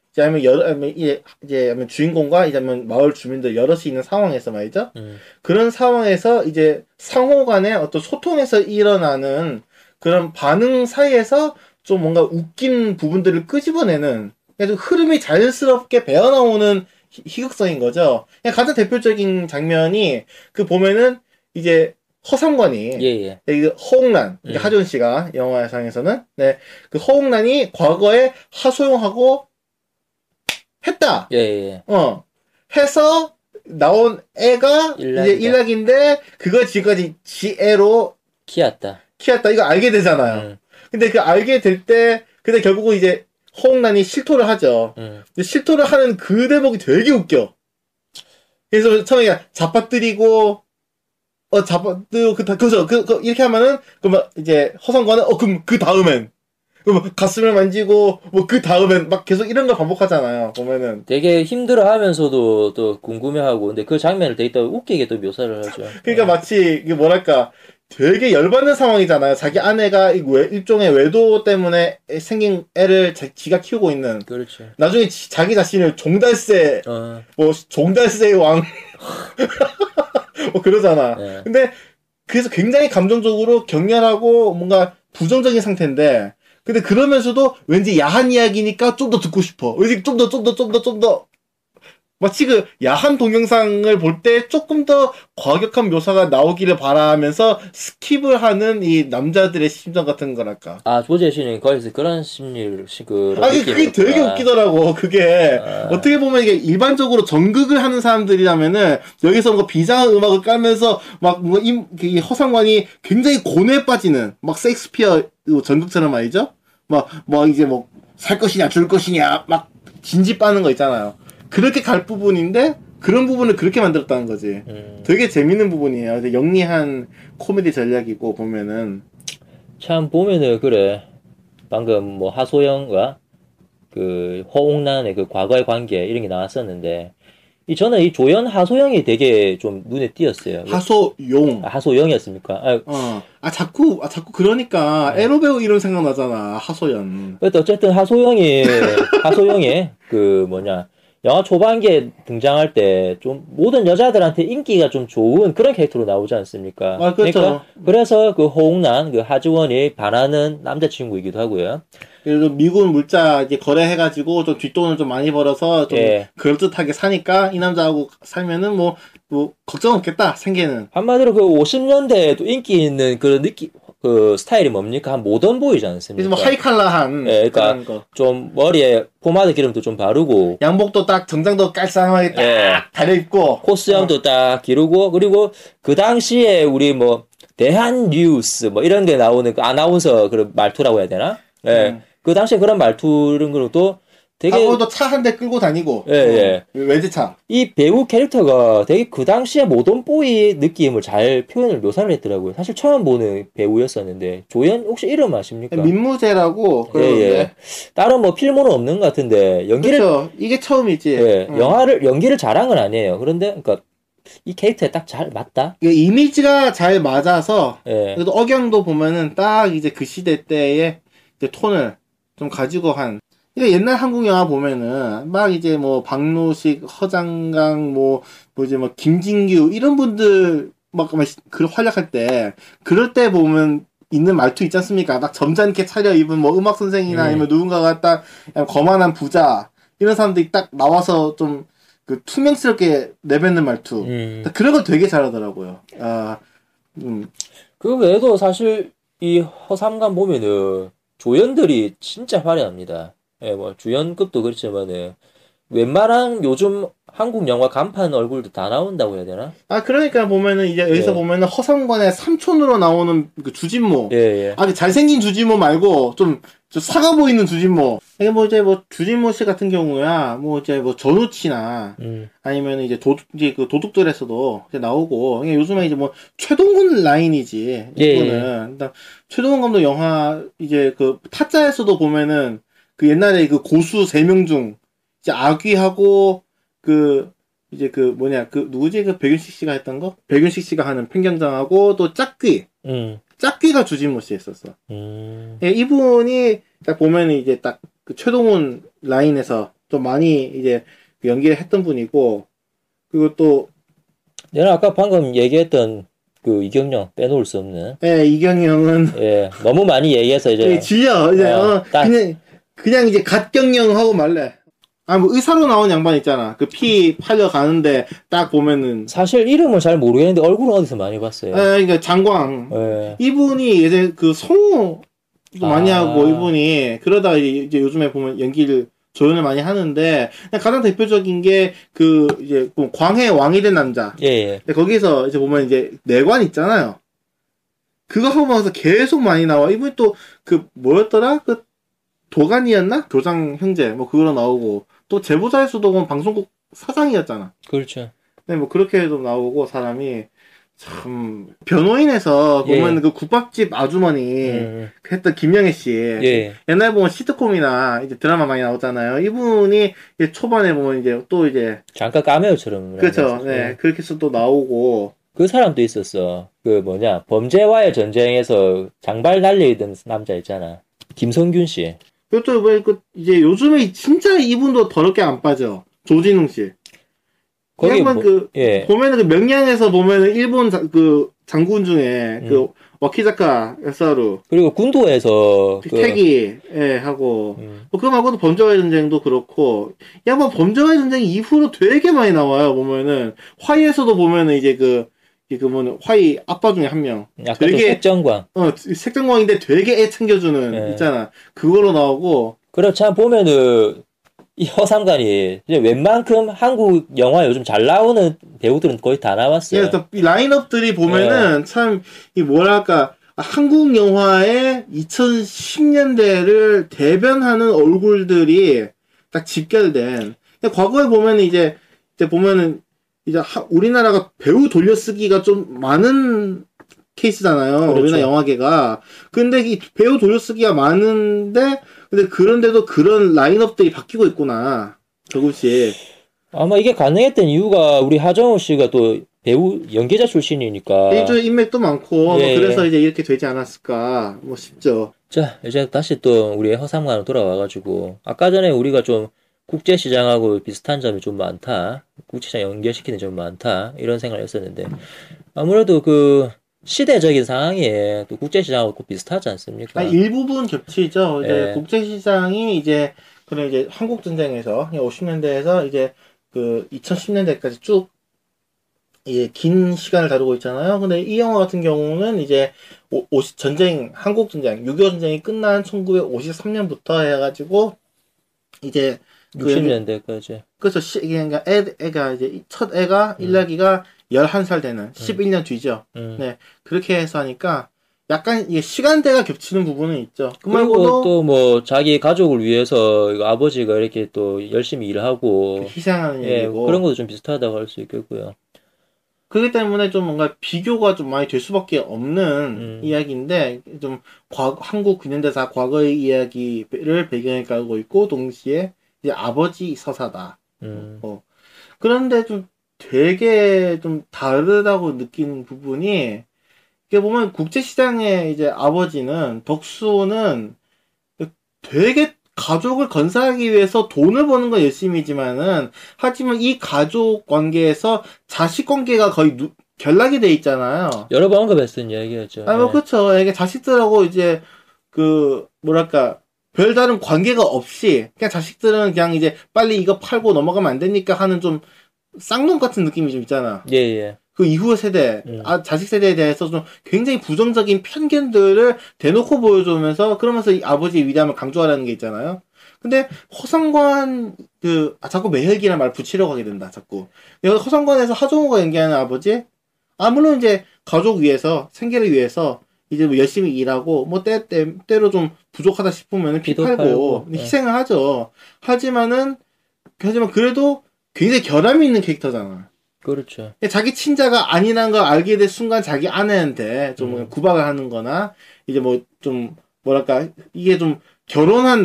아니면 주인공과 아니면 마을 주민들 여럿이 있는 상황에서 말이죠. 그런 상황에서 이제 상호 간의 어떤 소통에서 일어나는 그런 반응 사이에서 좀 뭔가 웃긴 부분들을 끄집어내는 그래서 흐름이 자연스럽게 배어나오는 희극성인 거죠. 그냥 가장 대표적인 장면이 그 보면은 이제 허상관이 예. 허홍란 하지원 씨가 영화상에서는 그 허홍란이 과거에 하소영하고 했다. 예. 해서 나온 애가 이제 일락인데 그걸 지금까지 지애로 키웠다. 이거 알게 되잖아요. 근데 그 알게 될 때 근데 결국은 이제 허홍란이 실토를 하죠. 근데 실토를 하는 그 대목이 되게 웃겨. 그래서 처음에 잡아뜨리고 이렇게 하면은 그러면 이제 허성관은 그럼 그 다음엔 가슴을 만지고 그 다음엔 막 계속 이런 걸 반복하잖아요. 보면은 되게 힘들어하면서도 또 궁금해하고 근데 그 장면을 되게 또 웃기게 또 묘사를 하죠. 그러니까 마치 이게 뭐랄까 되게 열받는 상황이잖아요. 자기 아내가 일종의 외도 때문에 생긴 애를 지가 키우고 있는. 그렇죠. 나중에 자기 자신을 종달새 종달새의 왕 그러잖아. 네. 근데 그래서 굉장히 감정적으로 격렬하고 뭔가 부정적인 상태인데 근데 그러면서도 왠지 야한 이야기니까 좀 더 듣고 싶어. 왠지 좀 더 마치 그 야한 동영상을 볼 때 조금 더 과격한 묘사가 나오기를 바라면서 스킵을 하는 이 남자들의 심정 같은 거랄까. 조재 씨는 거기서 그런 심리를 그게 되게 웃기더라고. 그게 어떻게 보면 이게 일반적으로 전극을 하는 사람들이라면은 여기서 뭔가 비장한 음악을 깔면서 막 뭔가 이 허상관이 굉장히 고뇌에 빠지는 막 셰익스피어 전극처럼 말이죠. 막 이제 살 것이냐 줄 것이냐 막 진지 빠는 거 있잖아요. 그렇게 갈 부분인데 그런 부분을 그렇게 만들었다는 거지. 되게 재밌는 부분이에요. 영리한 코미디 전략이고 보면은 참 보면은 그래 방금 하소영과 그 허홍란의 그 과거의 관계 이런 게 나왔었는데 저는 이 조연 하소영이 되게 좀 눈에 띄었어요. 하소영이었습니까? 자꾸 그러니까 에로 배우 이름 생각나잖아. 하소연. 어쨌든 하소영의 그 영화 초반기에 등장할 때 좀 모든 여자들한테 인기가 좀 좋은 그런 캐릭터로 나오지 않습니까? 그렇죠. 그러니까 그래서 그 허홍란, 그 하지원이 반하는 남자친구이기도 하고요. 그래서 미군 물자 이제 거래해가지고 좀 뒷돈을 좀 많이 벌어서 좀 그럴듯하게 사니까 이 남자하고 살면은 뭐 걱정 없겠다 생계는. 한마디로 그 50년대에 또 인기 있는 그런 느낌. 그 스타일이 뭡니까? 한 모던 보이지 않습니까? 그래서 하이칼라한 그러니까 좀 머리에 포마드 기름도 좀 바르고 양복도 딱 정장도 깔쌈하게 딱 달려입고 코스염도 딱 기르고 그리고 그 당시에 우리 대한 뉴스 이런 게 나오는 그 아나운서 그런 말투라고 해야 되나? 그 당시에 그런 말투 이런 것도 되게 하고도 차 한 대 끌고 다니고 외제차. 이 배우 캐릭터가 되게 그 당시에 모던보이 느낌을 잘 표현을 묘사를 했더라고요. 사실 처음 보는 배우였었는데 조연 혹시 이름 아십니까? 민무재라고 그러는데 다른 필모는 없는 것 같은데 연기를 그렇죠. 이게 처음이지. 연기를 잘한 건 아니에요. 그런데 그러니까 이 캐릭터에 딱 잘 맞다? 이게 이미지가 잘 맞아서, 예. 그래도 억양도 보면은 딱 이제 그 시대 때의 이제 톤을 좀 가지고 한, 그러니까 옛날 한국 영화 보면은 막 이제 뭐 박노식, 허장강, 뭐 이제 뭐 김진규 이런 분들 막 그 활약할 때 그럴 때 보면 있는 말투 있지 않습니까? 딱 점잖게 차려입은 뭐 음악 선생이나 아니면 누군가가 딱 거만한 부자 이런 사람들이 딱 나와서 좀 그 투명스럽게 내뱉는 말투 그런 거 되게 잘하더라고요. 그 외에도 사실 이 허삼관 보면은 조연들이 진짜 화려합니다. 예, 뭐 주연급도 그렇지만은 웬만한 요즘 한국 영화 간판 얼굴도 다 나온다고 해야 되나? 그러니까 보면은 이제 여기서 보면은 허삼관의 삼촌으로 나오는 그 주진모. 예. 그 잘생긴 주진모 말고 좀 사가 보이는 주진모. 이게 뭐 이제 뭐 주진모 씨 같은 경우야 뭐 이제 뭐 전우치나 아니면 이제 그 도둑들에서도 이제 나오고 요즘에 이제 뭐 최동훈 라인이지. 이거는 최동훈 감독 영화 이제 그 타짜에서도 보면은 그 옛날에 그 고수 3명 중 이제 아귀하고 그 이제 그 뭐냐 그 누구지 그 백윤식 씨가 했던 거? 백윤식 씨가 하는 팽경장하고 또 짝귀. 짝귀가 주진모 씨 했었어. 예, 이분이 딱 보면은 이제 딱 그 최동훈 라인에서 좀 많이 이제 연기를 했던 분이고 그리고 또 내가 아까 방금 얘기했던 그 이경영 빼놓을 수 없는. 예, 이경영은 너무 많이 얘기해서 이제 질려 이제 그냥 이제 갓경영하고 말래. 뭐 의사로 나온 양반 있잖아. 그 피 팔려 가는데 딱 보면은 사실 이름을 잘 모르겠는데 얼굴은 어디서 많이 봤어요. 그러니까 장광. 이분이 이제 그 성우도 많이 하고 이분이 그러다 이제 요즘에 보면 연기를 조연을 많이 하는데 가장 대표적인 게 그 이제 광해 왕이 된 남자. 근데 거기서 이제 보면 이제 내관 있잖아요. 그거 하고 나서 계속 많이 나와. 이분이 또 그 뭐였더라? 그 도간이었나? 교장 형제 뭐 그거로 나오고 또 제보자에서도 보면 방송국 사장이었잖아. 그렇죠. 네, 뭐 그렇게도 나오고 사람이 참 변호인에서 보면 그 국밥집 아주머니 했던 김영애 씨 옛날 보면 시트콤이나 이제 드라마 많이 나오잖아요. 이분이 이제 초반에 보면 이제 또 이제 잠깐 카메오처럼 그렇죠. 네, 그렇게 해서 또 나오고 그 사람도 있었어. 그 뭐냐 범죄와의 전쟁에서 장발 달려있던 남자 있잖아. 김성균 씨. 그것도 그 이제 요즘에 진짜 이분도 더럽게 안 빠져. 조진웅 씨. 거기 보면은 그 명량에서 보면은 일본 그 장군 중에 그 와키자카 야사루 그리고 군도에서 태기 하고 그거 말고도 범죄와의 전쟁도 그렇고 뭐 범죄와의 전쟁 이후로 되게 많이 나와요. 보면은 화이에서도 보면은 이제 그 뭐는 화이 아빠 중에 한 명. 되게 색정광. 색정광인데 되게 애 챙겨주는 있잖아. 그거로 나오고. 그렇지 보면은 이 허삼관이 이제 웬만큼 한국 영화 요즘 잘 나오는 배우들은 거의 다 나왔어요. 그래서 이 라인업들이 보면은 참 이 뭐랄까 한국 영화의 2010년대를 대변하는 얼굴들이 딱 집결된. 과거에 보면은 이제 보면은 이제 우리나라가 배우 돌려쓰기가 좀 많은 케이스잖아요. 그렇죠. 우리나라 영화계가. 근데 이 배우 돌려쓰기가 많은데 근데 그런데도 그런 라인업들이 바뀌고 있구나. 조금씩. 아마 이게 가능했던 이유가 우리 하정우 씨가 또 배우 연기자 출신이니까. 인맥도 많고 그래서 이제 이렇게 되지 않았을까 뭐 싶죠. 자 이제 다시 또 우리의 허삼관으로 돌아와가지고 아까 전에 우리가 좀 국제시장하고 비슷한 점이 좀 많다. 국제시장 연결시키는 점이 많다. 이런 생각을 했었는데 아무래도 그 시대적인 상황에 또 국제시장하고 비슷하지 않습니까? 일부분 겹치죠. 이제 국제시장이 이제 그런 이제 한국 전쟁에서 50년대에서 이제 그 2010년대까지 쭉 긴 시간을 다루고 있잖아요. 근데 이 영화 같은 경우는 이제 전쟁 한국 전쟁 6.25 전쟁이 끝난 1953년부터 해가지고 이제 60년대까지. 그렇죠. 그러니까 애가 이제 첫 애가 1라기가 11살 되는 11년 뒤죠. 네. 그렇게 해서 하니까 약간 이게 시간대가 겹치는 부분은 있죠. 그리고 또 뭐 자기 가족을 위해서 아버지가 이렇게 또 열심히 일하고 희생하는 얘기고 그런 것도 좀 비슷하다고 할 수 있겠고요. 그렇기 때문에 좀 뭔가 비교가 좀 많이 될 수밖에 없는 이야기인데 좀 한국 근현대사 과거의 이야기를 배경에 깔고 있고 동시에 이제 아버지 서사다. 그런데 좀 되게 좀 다르다고 느끼는 부분이, 이게 보면 국제시장의 이제 아버지는, 덕수는 되게 가족을 건설하기 위해서 돈을 버는 건 열심히지만은, 하지만 이 가족 관계에서 자식 관계가 거의 결락이 돼 있잖아요. 여러 번 언급했던 이야기였죠. 아니, 뭐, 그쵸. 이게 자식들하고 이제, 뭐랄까, 별다른 관계가 없이, 그냥 자식들은 그냥 이제 빨리 이거 팔고 넘어가면 안 되니까 하는 좀 쌍놈 같은 느낌이 좀 있잖아. 예, 예. 그 이후 세대, 자식 세대에 대해서 좀 굉장히 부정적인 편견들을 대놓고 보여주면서, 그러면서 이 아버지의 위대함을 강조하라는 게 있잖아요. 근데 허성관, 자꾸 매혈기란 말 붙이려고 하게 된다, 자꾸. 여기 허성관에서 하정우가 연기하는 아버지? 물론 이제 가족 위해서, 생계를 위해서, 이제 뭐 열심히 일하고, 뭐 때로 좀 부족하다 싶으면 피 팔고, 희생을 하죠. 하지만 그래도 굉장히 결함이 있는 캐릭터잖아. 그렇죠. 자기 친자가 아니라는 걸 알게 된 순간 자기 아내한테 좀 구박을 하는 거나, 이제 뭐 좀, 뭐랄까, 이게 좀 결혼한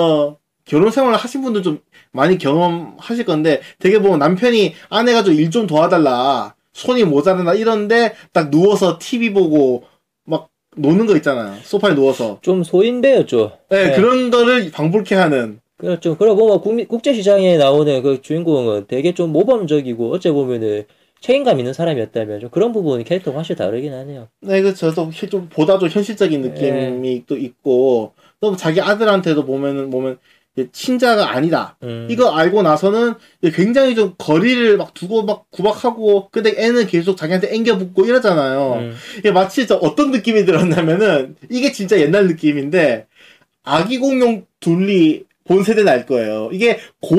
결혼 생활을 하신 분들 좀 많이 경험하실 건데, 되게 보면 남편이 아내가 좀 일 좀 도와달라, 손이 모자란다 이런데, 딱 누워서 TV 보고, 막 노는 거 있잖아요. 소파에 누워서. 좀 소인배였죠. 네, 그런 거를 방불케 하는. 그렇죠. 그리고 뭐 국제시장에 나오는 그 주인공은 되게 좀 모범적이고 어째 보면은 책임감 있는 사람이었다면 좀 그런 부분이 캐릭터가 훨씬 다르긴 하네요. 네, 그렇죠. 좀 보다 좀 현실적인 느낌이 또 있고, 또 자기 아들한테도 보면 친자가 아니다. 이거 알고 나서는 굉장히 좀 거리를 막 두고 막 구박하고, 근데 애는 계속 자기한테 앵겨붙고 이러잖아요. 이게 마치 어떤 느낌이 들었냐면은, 이게 진짜 옛날 느낌인데, 아기 공룡 둘리 본 세대는 알 거예요. 이게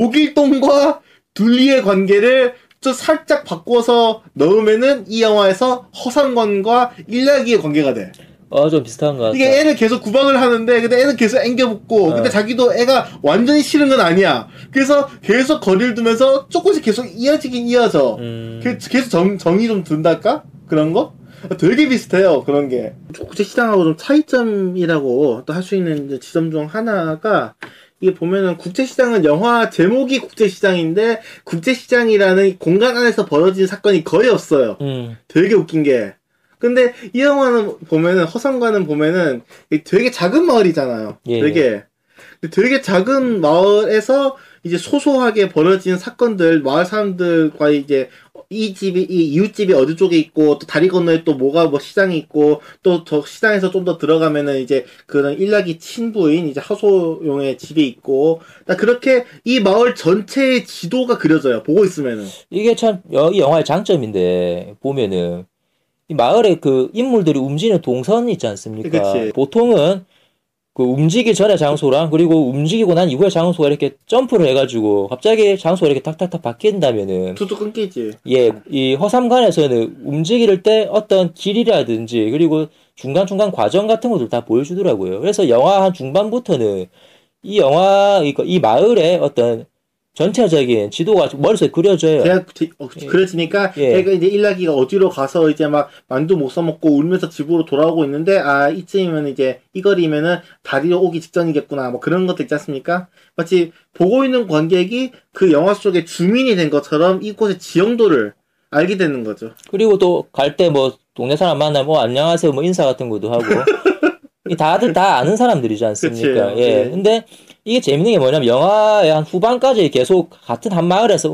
고길동과 둘리의 관계를 좀 살짝 바꿔서 넣으면은 이 영화에서 허상관과 일락이의 관계가 돼. 좀 비슷한 것 같아. 이게 애를 계속 구박을 하는데, 근데 애는 계속 앵겨붙고, 근데 자기도 애가 완전히 싫은 건 아니야. 그래서 계속 거리를 두면서 조금씩 계속 이어지긴 이어져. 계속 정이 좀 든달까? 그런 거? 되게 비슷해요, 그런 게. 국제시장하고 좀 차이점이라고 또 할 수 있는 지점 중 하나가, 이게 보면은 국제시장은 영화 제목이 국제시장인데, 국제시장이라는 공간 안에서 벌어진 사건이 거의 없어요. 되게 웃긴 게. 근데 이 영화는 보면은, 허상관은 보면은 되게 작은 마을이잖아요. 예. 되게 작은 마을에서 이제 소소하게 벌어진 사건들, 마을 사람들과 이제 이 이웃집이 어디 쪽에 있고, 또 다리 건너에 또 뭐 시장이 있고, 또 저 시장에서 좀 더 들어가면은 이제 그런 일락이 친부인 이제 하소용의 집이 있고, 그렇게 이 마을 전체의 지도가 그려져요. 보고 있으면은. 이게 참, 이 영화의 장점인데, 보면은, 이 마을에 그 인물들이 움직이는 동선이 있지 않습니까? 그치. 보통은 그 움직이기 전에 장소랑 그리고 움직이고 난 이후에 장소가 이렇게 점프를 해가지고 갑자기 장소가 이렇게 탁탁탁 바뀐다면은 툭툭 끊기지. 예, 이 허삼관에서는 움직일 때 어떤 길이라든지 그리고 중간중간 과정 같은 것들 다 보여주더라고요. 그래서 영화 한 중반부터는 이 마을의 어떤 전체적인 지도가 머릿속에 그려져요. 그려지니까 애가 이제 일락이가 어디로 가서 이제 막 만두 못 써먹고 울면서 집으로 돌아오고 있는데, 이쯤이면 이제 이 거리면은 다리로 오기 직전이겠구나, 뭐 그런 것도 있지 않습니까? 마치 보고 있는 관객이 그 영화 속의 주민이 된 것처럼 이곳의 지형도를 알게 되는 거죠. 그리고 또 갈 때 뭐 동네 사람 만나면 안녕하세요 뭐 인사 같은 것도 하고 다들 다 아는 사람들이지 않습니까? 그치, 예. 근데 이게 재밌는 게 뭐냐면 영화의 한 후반까지 계속 같은 한 마을에서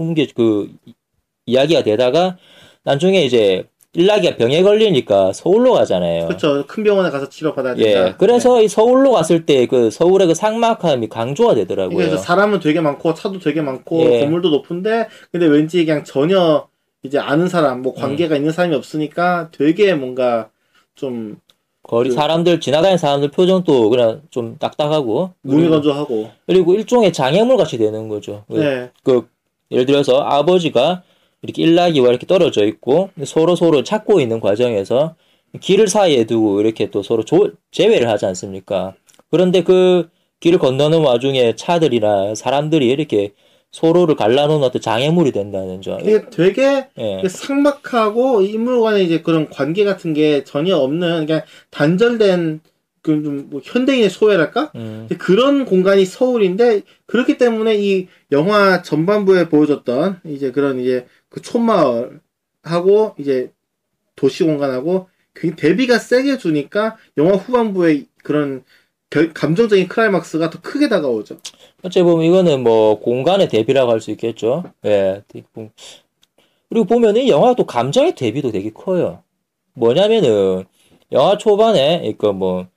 이야기가 되다가 나중에 이제 일락이가 병에 걸리니까 서울로 가잖아요. 그렇죠. 큰 병원에 가서 치료받아야 된다. 예. 그래서 이 서울로 갔을 때 그 서울의 그 삭막함이 강조가 되더라고요. 그래서 사람은 되게 많고 차도 되게 많고 예. 건물도 높은데, 근데 왠지 그냥 전혀 이제 아는 사람, 뭐 관계가 있는 사람이 없으니까 되게 뭔가 좀 사람들, 지나다니는 사람들 표정도 그냥 좀 딱딱하고. 무미건조하고. 그리고 일종의 장애물 같이 되는 거죠. 네. 예를 들어서 아버지가 이렇게 일락이와 이렇게 떨어져 있고, 서로 찾고 있는 과정에서 길을 사이에 두고 이렇게 또 서로 제외를 하지 않습니까? 그런데 그 길을 건너는 와중에 차들이나 사람들이 이렇게 서로를 갈라놓은 어떤 장애물이 된다는 점. 이게 되게 삭막하고 인물 간의 이제 그런 관계 같은 게 전혀 없는, 그냥 단절된 뭐 현대인의 소외랄까? 그런 공간이 서울인데, 그렇기 때문에 이 영화 전반부에 보여줬던 이제 그런 이제 그 촌마을하고 이제 도시 공간하고 굉장히 대비가 세게 주니까 영화 후반부에 그런 감정적인 클라이막스가 더 크게 다가오죠. 어찌 보면 이거는 뭐 공간의 대비라고 할 수 있겠죠. 예. 그리고 보면은 이 영화가 또 감정의 대비도 되게 커요. 뭐냐면은 영화 초반에 그러니까 뭐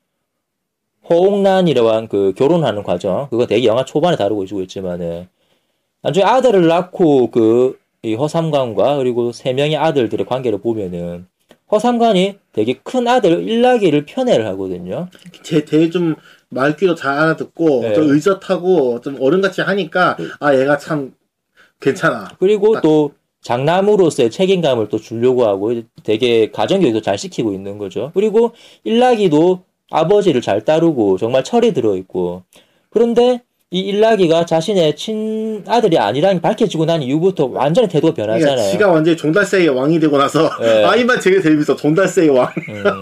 호옥란이라고 그 결혼하는 과정 그거 되게 영화 초반에 다루고 있고 있지만은 나중에 아들을 낳고 이 허삼관과 그리고 세 명의 아들들의 관계를 보면은 허삼관이 되게 큰 아들 일락이를 편애를 하거든요. 되게 좀 말귀도 잘 알아듣고 네. 좀 의젓하고 좀 어른같이 하니까 아 얘가 참 괜찮아. 그리고 딱. 또 장남으로서의 책임감을 또 주려고 하고 되게 가정교육도 잘 시키고 있는 거죠. 그리고 일락이도 아버지를 잘 따르고 정말 철이 들어있고 그런데 이 일락이가 자신의 친아들이 아니라는 게 밝혀지고 난 이후부터 완전히 태도가 변하잖아요. 그러니까 지가 완전히 종달새의 왕이 되고 나서 네. 아 이만 되게 재밌어. 종달새의 왕.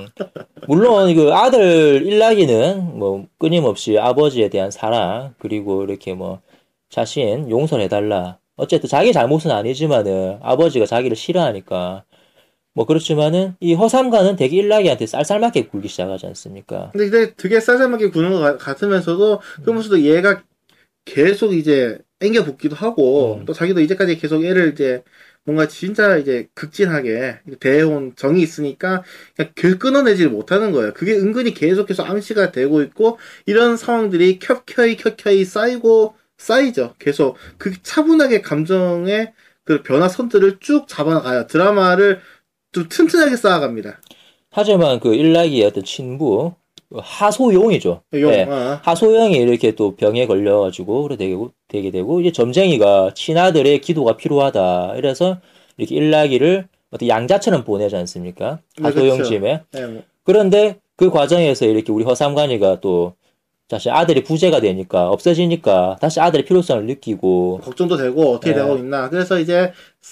물론 그 아들 일락이는 뭐 끊임없이 아버지에 대한 사랑 그리고 이렇게 뭐 자신 용서해달라. 어쨌든 자기 잘못은 아니지만은 아버지가 자기를 싫어하니까 뭐 그렇지만은 이 허삼가는 되게 일락이한테 쌀쌀맞게 굴기 시작하지 않습니까? 근데 되게 쌀쌀맞게 구는 것 같으면서도 그러면서도 얘가 계속 이제 앵겨 붙기도 하고 또 자기도 이제까지 계속 애를 이제 뭔가 진짜 이제 극진하게 대해온 정이 있으니까 그냥 끊어내지를 못하는 거예요. 그게 은근히 계속해서 암시가 되고 있고 이런 상황들이 켜켜이 쌓이죠. 계속 그 차분하게 감정의 그 변화 선들을 쭉 잡아가요. 드라마를 좀 튼튼하게 쌓아갑니다. 하지만 그 일락이의 어떤 친부 하소용이죠. 용, 네. 하소용이 이렇게 또 병에 걸려가지고 되게 되고 이제 점쟁이가 친아들의 기도가 필요하다. 이래서 이렇게 일락이를 어떤 양자처럼 보내지 않습니까? 하소용 집에. 네. 그런데 그 과정에서 이렇게 우리 허삼관이가 또 다시 아들이 부재가 되니까 없어지니까 다시 아들의 필요성을 느끼고 걱정도 되고 어떻게 되고 있나. 그래서 이제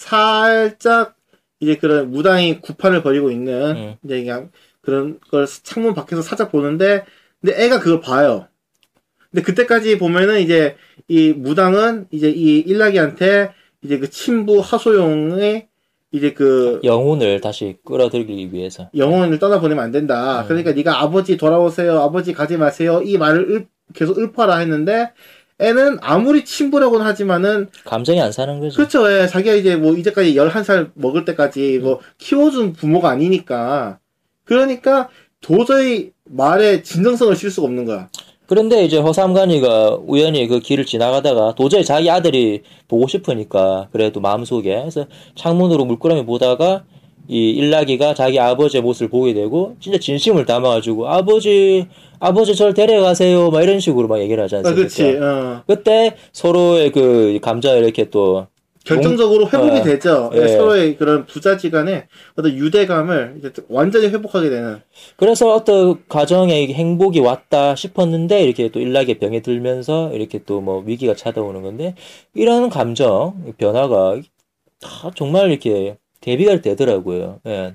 살짝 이제 그런 무당이 구판을 벌이고 있는 이제 그냥 그런 걸 창문 밖에서 살짝 보는데 근데 애가 그걸 봐요. 근데 그때까지 보면은 이제 이 무당은 이제 이 일락이한테 이제 그 친부 하소용의 이제 그 영혼을 다시 끌어들이기 위해서 영혼을 떠나보내면 안 된다. 그러니까 네가 아버지 돌아오세요. 아버지 가지 마세요. 이 말을 계속 읊어라 했는데 애는 아무리 친부라고는 하지만은 감정이 안 사는 거죠. 그렇죠. 예. 자기가 이제 뭐 이제까지 11살 먹을 때까지 뭐 키워준 부모가 아니니까 그러니까 도저히 말에 진정성을 실 수가 없는 거야. 그런데 이제 허삼관이가 우연히 그 길을 지나가다가 도저히 자기 아들이 보고 싶으니까 그래도 마음속에 그래서 창문으로 물끄러미 보다가 이 일락이가 자기 아버지의 모습을 보게 되고 진짜 진심을 담아가지고 아버지 절 데려가세요 막 이런 식으로 막 얘기를 하지 않습니까? 그렇지. 그때 서로의 그 감정을 이렇게 또 결정적으로 회복이 되죠. 예. 서로의 그런 부자지간의 어떤 유대감을 이제 완전히 회복하게 되는. 그래서 어떤 가정에 행복이 왔다 싶었는데 이렇게 또 일락의 병에 들면서 이렇게 또 뭐 위기가 찾아오는 건데 이런 감정 변화가 다 정말 이렇게 대비가 되더라고요. 예.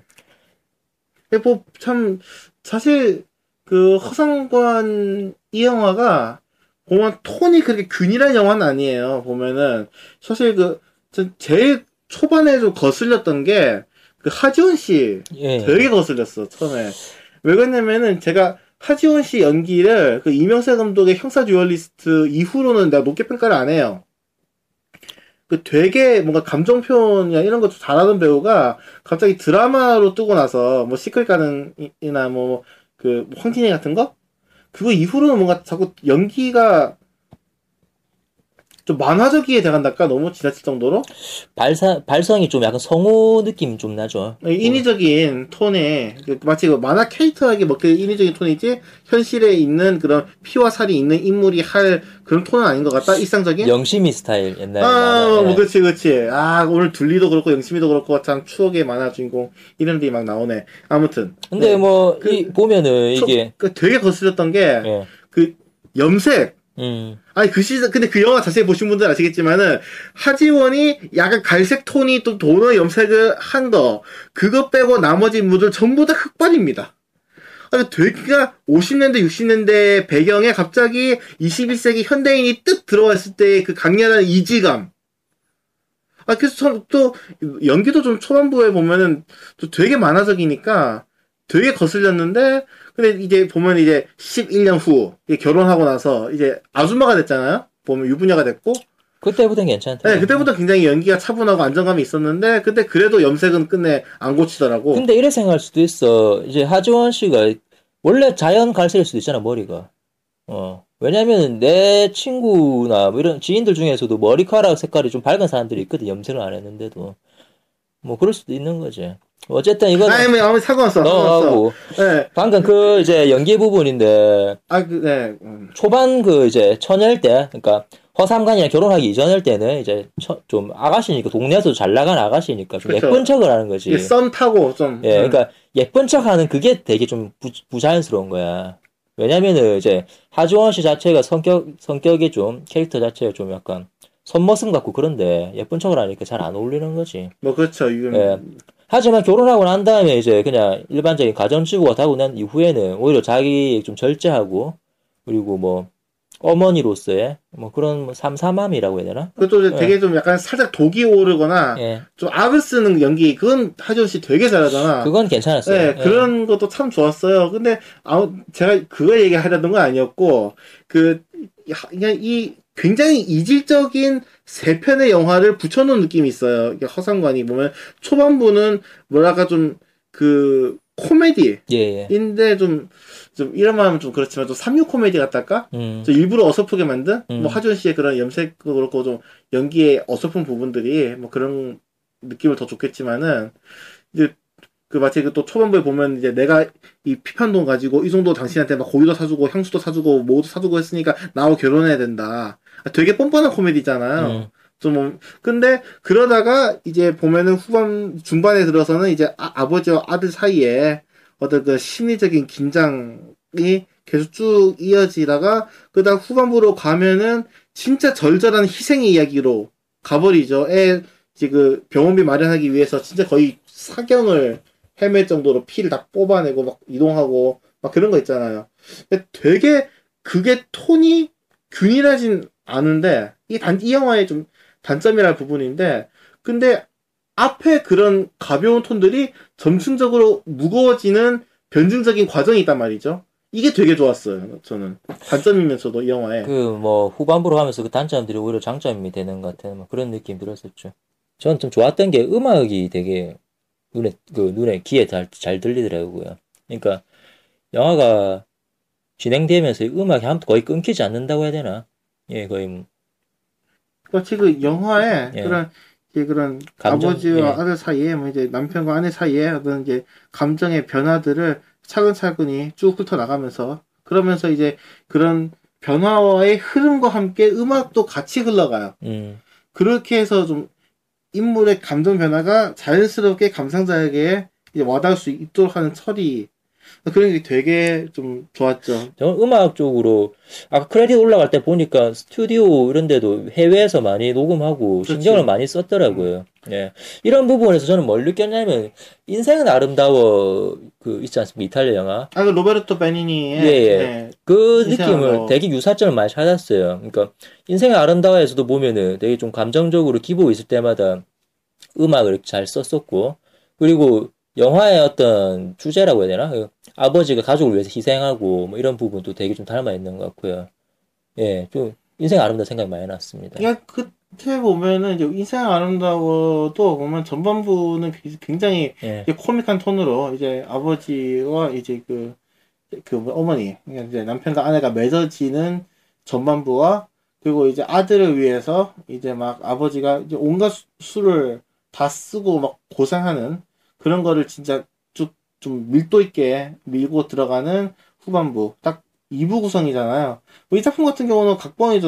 뭐 참 사실 그 허상관 이 영화가 보면 톤이 그렇게 균일한 영화는 아니에요. 보면은 사실 전 제일 초반에 좀 거슬렸던 게 그 하지원 씨 되게 거슬렸어 처음에. 왜 그랬냐면은 제가 하지원 씨 연기를 그 이명세 감독의 형사 듀얼리스트 이후로는 내가 높게 평가를 안 해요. 그 되게 뭔가 감정 표현이나 이런 거 잘하는 배우가 갑자기 드라마로 뜨고 나서 뭐 시크릿 가든이나 뭐 그 황진이 같은 거 그거 이후로는 뭔가 자꾸 연기가 좀 만화적이게 돼간달까? 너무 지나칠 정도로? 발성이 좀 약간 성우 느낌 좀 나죠. 인위적인 톤에, 마치 만화 캐릭터에게 먹힐 인위적인 톤이지, 현실에 있는 그런 피와 살이 있는 인물이 할 그런 톤은 아닌 것 같다? 일상적인? 영심이 스타일, 옛날에. 뭐, 그치. 오늘 둘리도 그렇고, 영심이도 그렇고, 참 추억의 만화 주인공 이름들이 막 나오네. 아무튼. 근데 보면은 이게. 되게 거슬렸던 게, 염색. 아니, 근데 그 영화 자세히 보신 분들 아시겠지만은, 하지원이 약간 갈색 톤이 또 도너 염색을 한 거, 그거 빼고 나머지 인물들 전부 다 흑발입니다. 아니, 되게 50년대, 60년대 배경에 갑자기 21세기 현대인이 뜩 들어왔을 때의 그 강렬한 이질감. 그래서 또 연기도 좀 초반부에 보면은 또 되게 만화적이니까 되게 거슬렸는데, 근데 이제 보면 이제 11년 후 결혼하고 나서 이제 아줌마가 됐잖아요. 보면 유부녀가 됐고. 그때부터는 괜찮다. 네, 그때부터 굉장히 연기가 차분하고 안정감이 있었는데, 근데 그래도 염색은 끝내 안 고치더라고. 근데 이래 생각할 수도 있어. 이제 하지원 씨가 원래 자연 갈색일 수도 있잖아, 머리가. 왜냐면 내 친구나 뭐 이런 지인들 중에서도 머리카락 색깔이 좀 밝은 사람들이 있거든, 염색을 안 했는데도. 뭐 그럴 수도 있는 거지. 어쨌든 이건 아니 상관없어. 넘어가고. 네. 방금 그 이제 연기 부분인데 네. 초반 그 이제 처녀일 때, 그러니까 허삼간이랑 결혼하기 이전일 때는 이제 좀 아가씨니까, 동네에서 잘 나간 아가씨니까 좀 그쵸. 예쁜 척을 하는 거지. 썸 타고 좀. 예, 그러니까 예쁜 척하는 그게 되게 좀 부자연스러운 거야. 왜냐면은 이제 하지원 씨 자체가 성격이 좀, 캐릭터 자체가 좀 약간 손머슴 같고 그런데 예쁜 척을 하니까 잘 안 어울리는 거지. 뭐 그렇죠. 이건 예. 하지만 결혼하고 난 다음에 이제 그냥 일반적인 가정주부가 되고 난 이후에는 오히려 자기 좀 절제하고, 그리고 뭐 어머니로서의 뭐 그런 뭐 삼삼함이라고 해야 되나? 그것도 이제 되게 좀 약간 살짝 독이 오르거나 예. 좀 악을 쓰는 연기, 그건 하지원 씨 되게 잘하잖아. 그건 괜찮았어요. 네, 예. 그런 것도 참 좋았어요. 근데 제가 그거 얘기하려던 건 아니었고, 그냥 이 굉장히 이질적인 세 편의 영화를 붙여놓은 느낌이 있어요. 이게 허상관이 보면 초반부는 뭐랄까 좀 코미디인데 예. 좀 이런 말 하면 좀 그렇지만 좀 삼류 코미디 같달까? 좀 일부러 어설프게 만든 뭐 하지원 씨의 그런 염색도 그렇고 좀 연기의 어설픈 부분들이 뭐 그런 느낌을 더 줬겠지만은, 이제 마치 또 초반부에 보면 이제 내가 이 피판돈 가지고 이 정도 당신한테 막 고기도 사주고 향수도 사주고 뭐도 사주고 했으니까 나하고 결혼해야 된다. 되게 뻔뻔한 코미디잖아요. 근데 그러다가 이제 보면은 중반에 들어서는 이제 아버지와 아들 사이에 어떤 그 심리적인 긴장이 계속 쭉 이어지다가 그다음 후반부로 가면은 진짜 절절한 희생의 이야기로 가버리죠. 지금 병원비 마련하기 위해서 진짜 거의 사경을 헤맬 정도로 피를 다 뽑아내고 막 이동하고 막 그런 거 있잖아요. 근데 되게 그게 톤이 균일하진 않은데 이 영화의 좀 단점이랄 부분인데, 근데 앞에 그런 가벼운 톤들이 점층적으로 무거워지는 변증적인 과정이 있단 말이죠. 이게 되게 좋았어요. 저는 단점이면서도 이 영화에 뭐 후반부로 하면서 그 단점들이 오히려 장점이 되는 것 같은 뭐 그런 느낌 들었었죠. 저는 좀 좋았던 게 음악이 되게 눈에 귀에 잘 들리더라고요. 그러니까 영화가 진행되면서 음악이 거의 끊기지 않는다고 해야 되나? 예, 거의 뭐. 마치 그 영화에 예. 그런 감정, 아버지와 예. 아들 사이에 뭐 이제 남편과 아내 사이에 어떤 이제 감정의 변화들을 차근차근히 쭉 훑어 나가면서, 그러면서 이제 그런 변화와의 흐름과 함께 음악도 같이 흘러가요. 그렇게 해서 좀 인물의 감정 변화가 자연스럽게 감상자에게 이제 와닿을 수 있도록 하는 처리, 그런 게 되게 좀 좋았죠. 저는 음악 쪽으로 아까 크레딧 올라갈 때 보니까 스튜디오 이런 데도 해외에서 많이 녹음하고 그렇지. 신경을 많이 썼더라고요. 예. 이런 부분에서 저는 뭘 느꼈냐면, 인생은 아름다워 있지 않습니까? 이탈리아 영화. 그 로베르토 베니니의 예. 그 인생은 느낌을 아름다워. 되게 유사점을 많이 찾았어요. 그러니까 인생의 아름다워에서도 보면은 되게 좀 감정적으로 기복 있을 때마다 음악을 잘 썼었고, 그리고 영화의 어떤 주제라고 해야 되나? 아버지가 가족을 위해서 희생하고 뭐 이런 부분도 되게 좀 닮아 있는 것 같고요. 예, 좀 인생 아름다운 생각이 많이 났습니다. 그러니까 그때 보면은 이제 인생 아름다워도 보면 전반부는 굉장히 예. 이제 코믹한 톤으로 이제 아버지와 이제 어머니, 그러니까 이제 남편과 아내가 맺어지는 전반부와, 그리고 이제 아들을 위해서 이제 막 아버지가 이제 온갖 수를 다 쓰고 막 고생하는 그런 거를 진짜 쭉 좀 밀도 있게 밀고 들어가는 후반부, 딱 2부 구성이잖아요. 뭐 이 작품 같은 경우는 각본이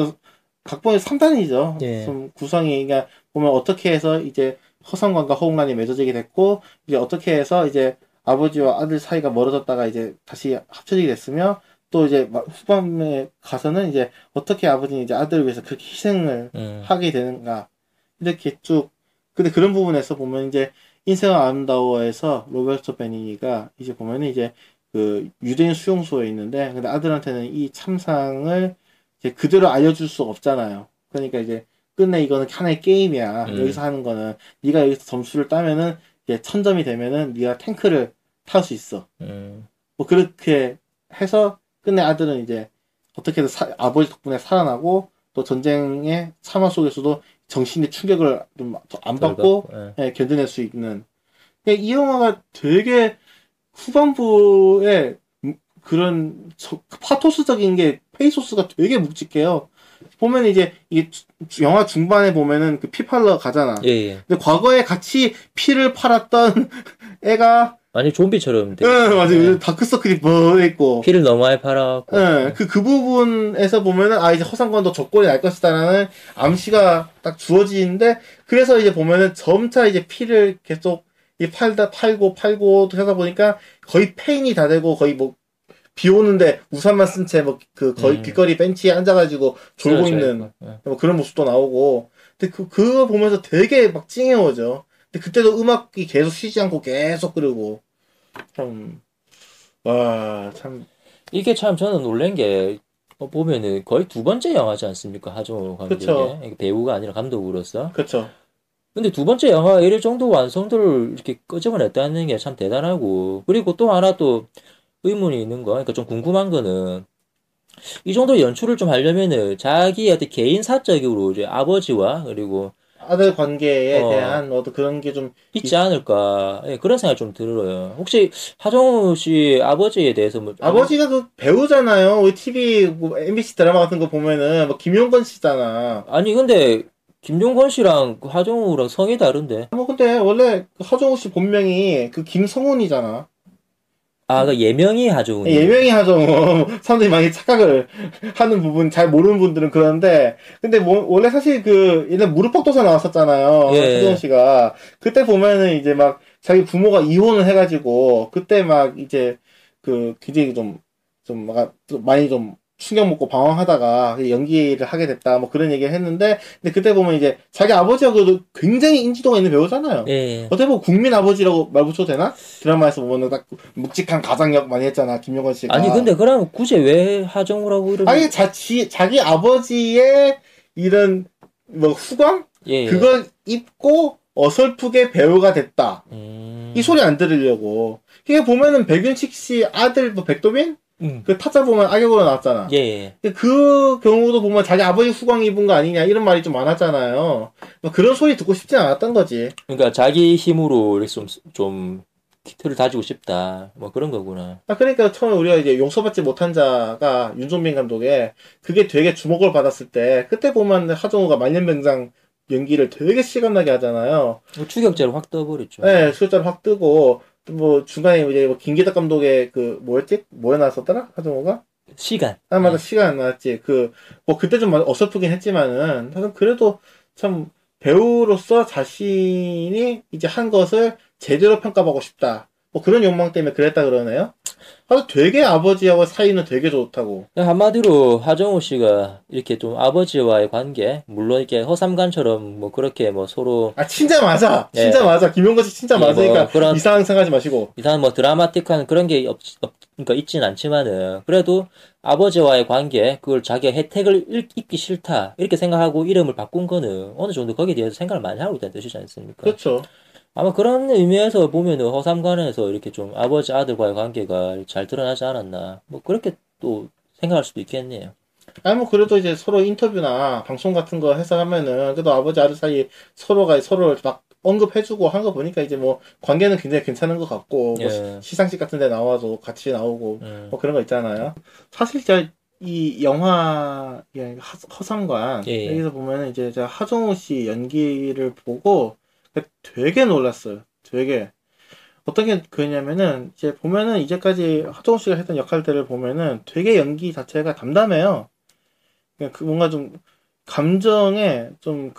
3단이죠. 예. 좀 구성이, 그러니까 보면 어떻게 해서 이제 허상관과 허웅란이 맺어지게 됐고, 이제 어떻게 해서 이제 아버지와 아들 사이가 멀어졌다가 이제 다시 합쳐지게 됐으며, 또 이제 후반에 가서는 이제 어떻게 아버지는 이제 아들을 위해서 그렇게 희생을 하게 되는가, 이렇게 쭉. 근데 그런 부분에서 보면 이제 인생은 아름다워에서 로베르토 베니니가 이제 보면은 이제 그 유대인 수용소에 있는데, 근데 아들한테는 이 참상을 이제 그대로 알려줄 수가 없잖아요. 그러니까 이제 끝내 이거는 하나의 게임이야. 여기서 하는 거는 네가 여기서 점수를 따면은 이제 1000점이 되면은 네가 탱크를 탈 수 있어. 뭐 그렇게 해서 끝내 아들은 이제 어떻게든 아버지 덕분에 살아나고 또 전쟁의 참화 속에서도 정신의 충격을 좀 안 받고 예, 견뎌낼 수 있는. 이 영화가 되게 후반부에 그런 파토스적인 게 페이소스가 되게 묵직해요. 보면 이제 이게 영화 중반에 보면은 그 피 팔러 가잖아. 예. 근데 과거에 같이 피를 팔았던 애가 아니 좀비처럼 되게. 응, 맞아요. 다크서클이 뭐 있고 피를 너무 많이 팔아갖고. 응, 그 부분에서 보면은 아 이제 허상관도 적골이 날 것이다라는 암시가 딱 주어지는데 그래서 이제 보면은 점차 이제 피를 계속 팔고 또 하다 보니까 거의 페인이 다 되고 거의 뭐 비 오는데 우산만 쓴 채 뭐 그 거의 길거리 벤치에 앉아가지고 졸고 있는 뭐 그런 모습도 나오고 근데 그거 보면서 되게 막 찡해워져. 근데 그때도 음악이 계속 쉬지 않고 계속 그러고 참 이게 참 저는 놀란 게 보면은 거의 두 번째 영화지 않습니까? 하정우 감독의 배우가 아니라 감독으로서. 그렇죠. 근데 두 번째 영화가 이럴 정도 완성도를 이렇게 끄집어냈다는 게 참 대단하고 그리고 또 하나 또 의문이 있는 거, 그러니까 좀 궁금한 거는 이 정도 연출을 좀 하려면은 자기의 어떤 개인 사적으로 이제 아버지와 그리고 아들 관계에 대한 어떤 그런 게 좀 있지 않을까 그런 생각이 좀 들어요. 혹시 하정우 씨 아버지에 대해서 뭐 아버지가 그 배우잖아요. 우리 TV 뭐 MBC 드라마 같은 거 보면은 뭐 김용건 씨잖아. 아니 근데 김용건 씨랑 하정우랑 성이 다른데. 뭐 근데 원래 하정우 씨 본명이 그 김성훈이잖아. 아, 그 예명이 하정우. 예명이 하정우. 사람들이 많이 착각을 하는 부분, 잘 모르는 분들은 그런데, 근데 뭐, 원래 사실 그, 옛날 무릎팍도사 나왔었잖아요. 예. 하정우 씨가. 그때 보면은 이제 막, 자기 부모가 이혼을 해가지고, 그때 막 이제, 그, 굉장히 막, 많이 좀, 충격 먹고 방황하다가 연기를 하게 됐다 뭐 그런 얘기를 했는데 근데 그때 보면 이제 자기 아버지가 그래도 굉장히 인지도가 있는 배우잖아요. 예. 어떻게 보면 국민 아버지라고 말 붙여도 되나? 드라마에서 보면은 딱 묵직한 가장역 많이 했잖아 김용건 씨가. 아니 근데 그럼 굳이 왜 하정우라고 이러면? 아니 자기 아버지의 이런 뭐 후광 예. 그걸 입고 어설프게 배우가 됐다. 이 소리 안 들으려고. 이게 보면은 백윤식 씨 아들 뭐 백도빈? 그 타짜 보면 악역으로 나왔잖아. 예. 그 경우도 보면 자기 아버지 후광 입은 거 아니냐 이런 말이 좀 많았잖아요. 그런 소리 듣고 싶지 않았던 거지. 그러니까 자기 힘으로 이렇게 좀 틀을 다지고 싶다. 뭐 그런 거구나. 그러니까 처음에 우리가 이제 용서받지 못한 자가 윤종빈 감독의 그게 되게 주목을 받았을 때 그때 보면 하정우가 말년병장 연기를 되게 실감나게 하잖아요. 추격자를 확 떠버렸죠. 네, 추격자를 확 뜨고 뭐 중간에 이제 뭐 김기덕 감독의 그 뭐였지? 뭐에 나왔었더라? 하정우가? 시간. 아 맞아 시간 나왔지. 뭐 그때 좀 어설프긴 했지만은 그래도 참 배우로서 자신이 이제 한 것을 제대로 평가받고 싶다. 뭐 그런 욕망 때문에 그랬다 그러네요. 되게 아버지하고 사이는 되게 좋다고. 한마디로 하정우 씨가 이렇게 좀 아버지와의 관계, 물론 이렇게 허삼관처럼 뭐 그렇게 뭐 서로 진짜 맞아. 진짜 맞아. 김용건 씨 진짜 맞으니까 뭐 그런 이상한 생각하지 마시고. 이상한 뭐 드라마틱한 그런 게 그러니까 있진 않지만은 그래도 아버지와의 관계, 그걸 자기가 혜택을 입기 싫다 이렇게 생각하고 이름을 바꾼 거는 어느 정도 거기에 대해서 생각을 많이 하고 있다는 뜻이지 않습니까? 그렇죠. 아마 그런 의미에서 보면은 허삼관에서 이렇게 좀 아버지 아들과의 관계가 잘 드러나지 않았나 뭐 그렇게 또 생각할 수도 있겠네요. 뭐 그래도 이제 서로 인터뷰나 방송 같은 거 해서 하면은 그래도 아버지 아들 사이 서로가 서로를 막 언급해주고 한 거 보니까 이제 뭐 관계는 굉장히 괜찮은 것 같고 예. 뭐 시상식 같은 데 나와도 같이 나오고 뭐 그런 거 있잖아요. 사실 진짜 이 영화 허상관 예. 여기서 보면은 이제 제가 하정우 씨 연기를 보고 되게 놀랐어요. 되게 어떤 게 그러냐면은 이제 보면은 이제까지 하정우 씨가 했던 역할들을 보면은 되게 연기 자체가 담담해요. 그냥 뭔가 좀 감정에 좀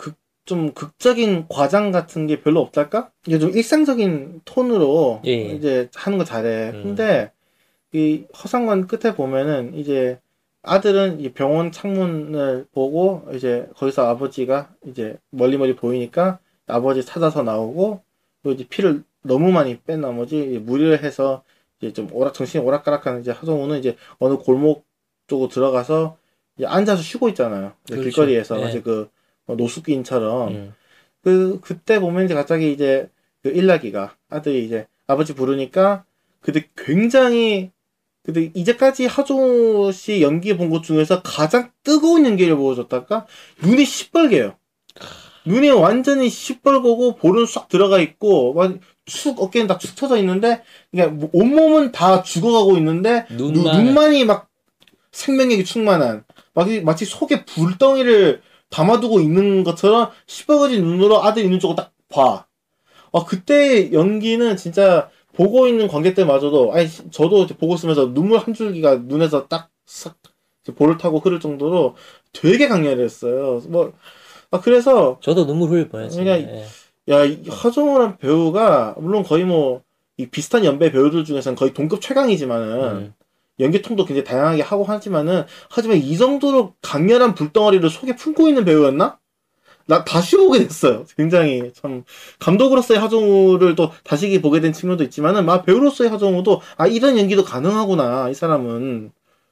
극적인 과장 같은 게 별로 없달까? 이게 좀 일상적인 톤으로 이제 하는 거 잘해. 근데 이 허상관 끝에 보면은 이제 아들은 이 병원 창문을 보고 이제 거기서 아버지가 이제 멀리 보이니까 아버지 찾아서 나오고 또 이제 피를 너무 많이 뺀 나머지 무리를 해서 이제 좀 정신이 오락가락하는 이제 하정우는 이제 어느 골목 쪽으로 들어가서 이제 앉아서 쉬고 있잖아요. 그렇죠. 길거리에서 네. 이제 그 노숙인처럼 그때 보면 이제 갑자기 이제 그 일락이가 아들이 이제 아버지 부르니까 근데 굉장히 근데 이제까지 하정우 씨 연기 본 것 중에서 가장 뜨거운 연기를 보여줬달까? 눈이 시뻘개요. 눈이 완전히 시뻘거고 볼은 싹 들어가 있고 축 어깨는 다 축 처져 있는데 그러니까 온몸은 다 죽어가고 있는데 눈만이 막 생명력이 충만한 마치 속에 불덩이를 담아두고 있는 것처럼 시뻘거진 눈으로 아들 있는 쪽을 딱 봐. 그때 연기는 진짜 보고 있는 관객들마저도 저도 보고 있으면서 눈물 한 줄기가 눈에서 딱 싹 볼을 타고 흐를 정도로 되게 강렬했어요. 그래서 저도 눈물 흘릴 뻔했어요. 그러니까 하정우란 배우가 물론 거의 이 비슷한 연배 배우들 중에서는 거의 동급 최강이지만은 연기통도 굉장히 다양하게 하지만 이 정도로 강렬한 불덩어리를 속에 품고 있는 배우였나? 나 다시 보게 됐어요. 굉장히 참 감독으로서의 하정우를 또 다시 보게 된 측면도 있지만은 배우로서의 하정우도 이런 연기도 가능하구나. 이 사람은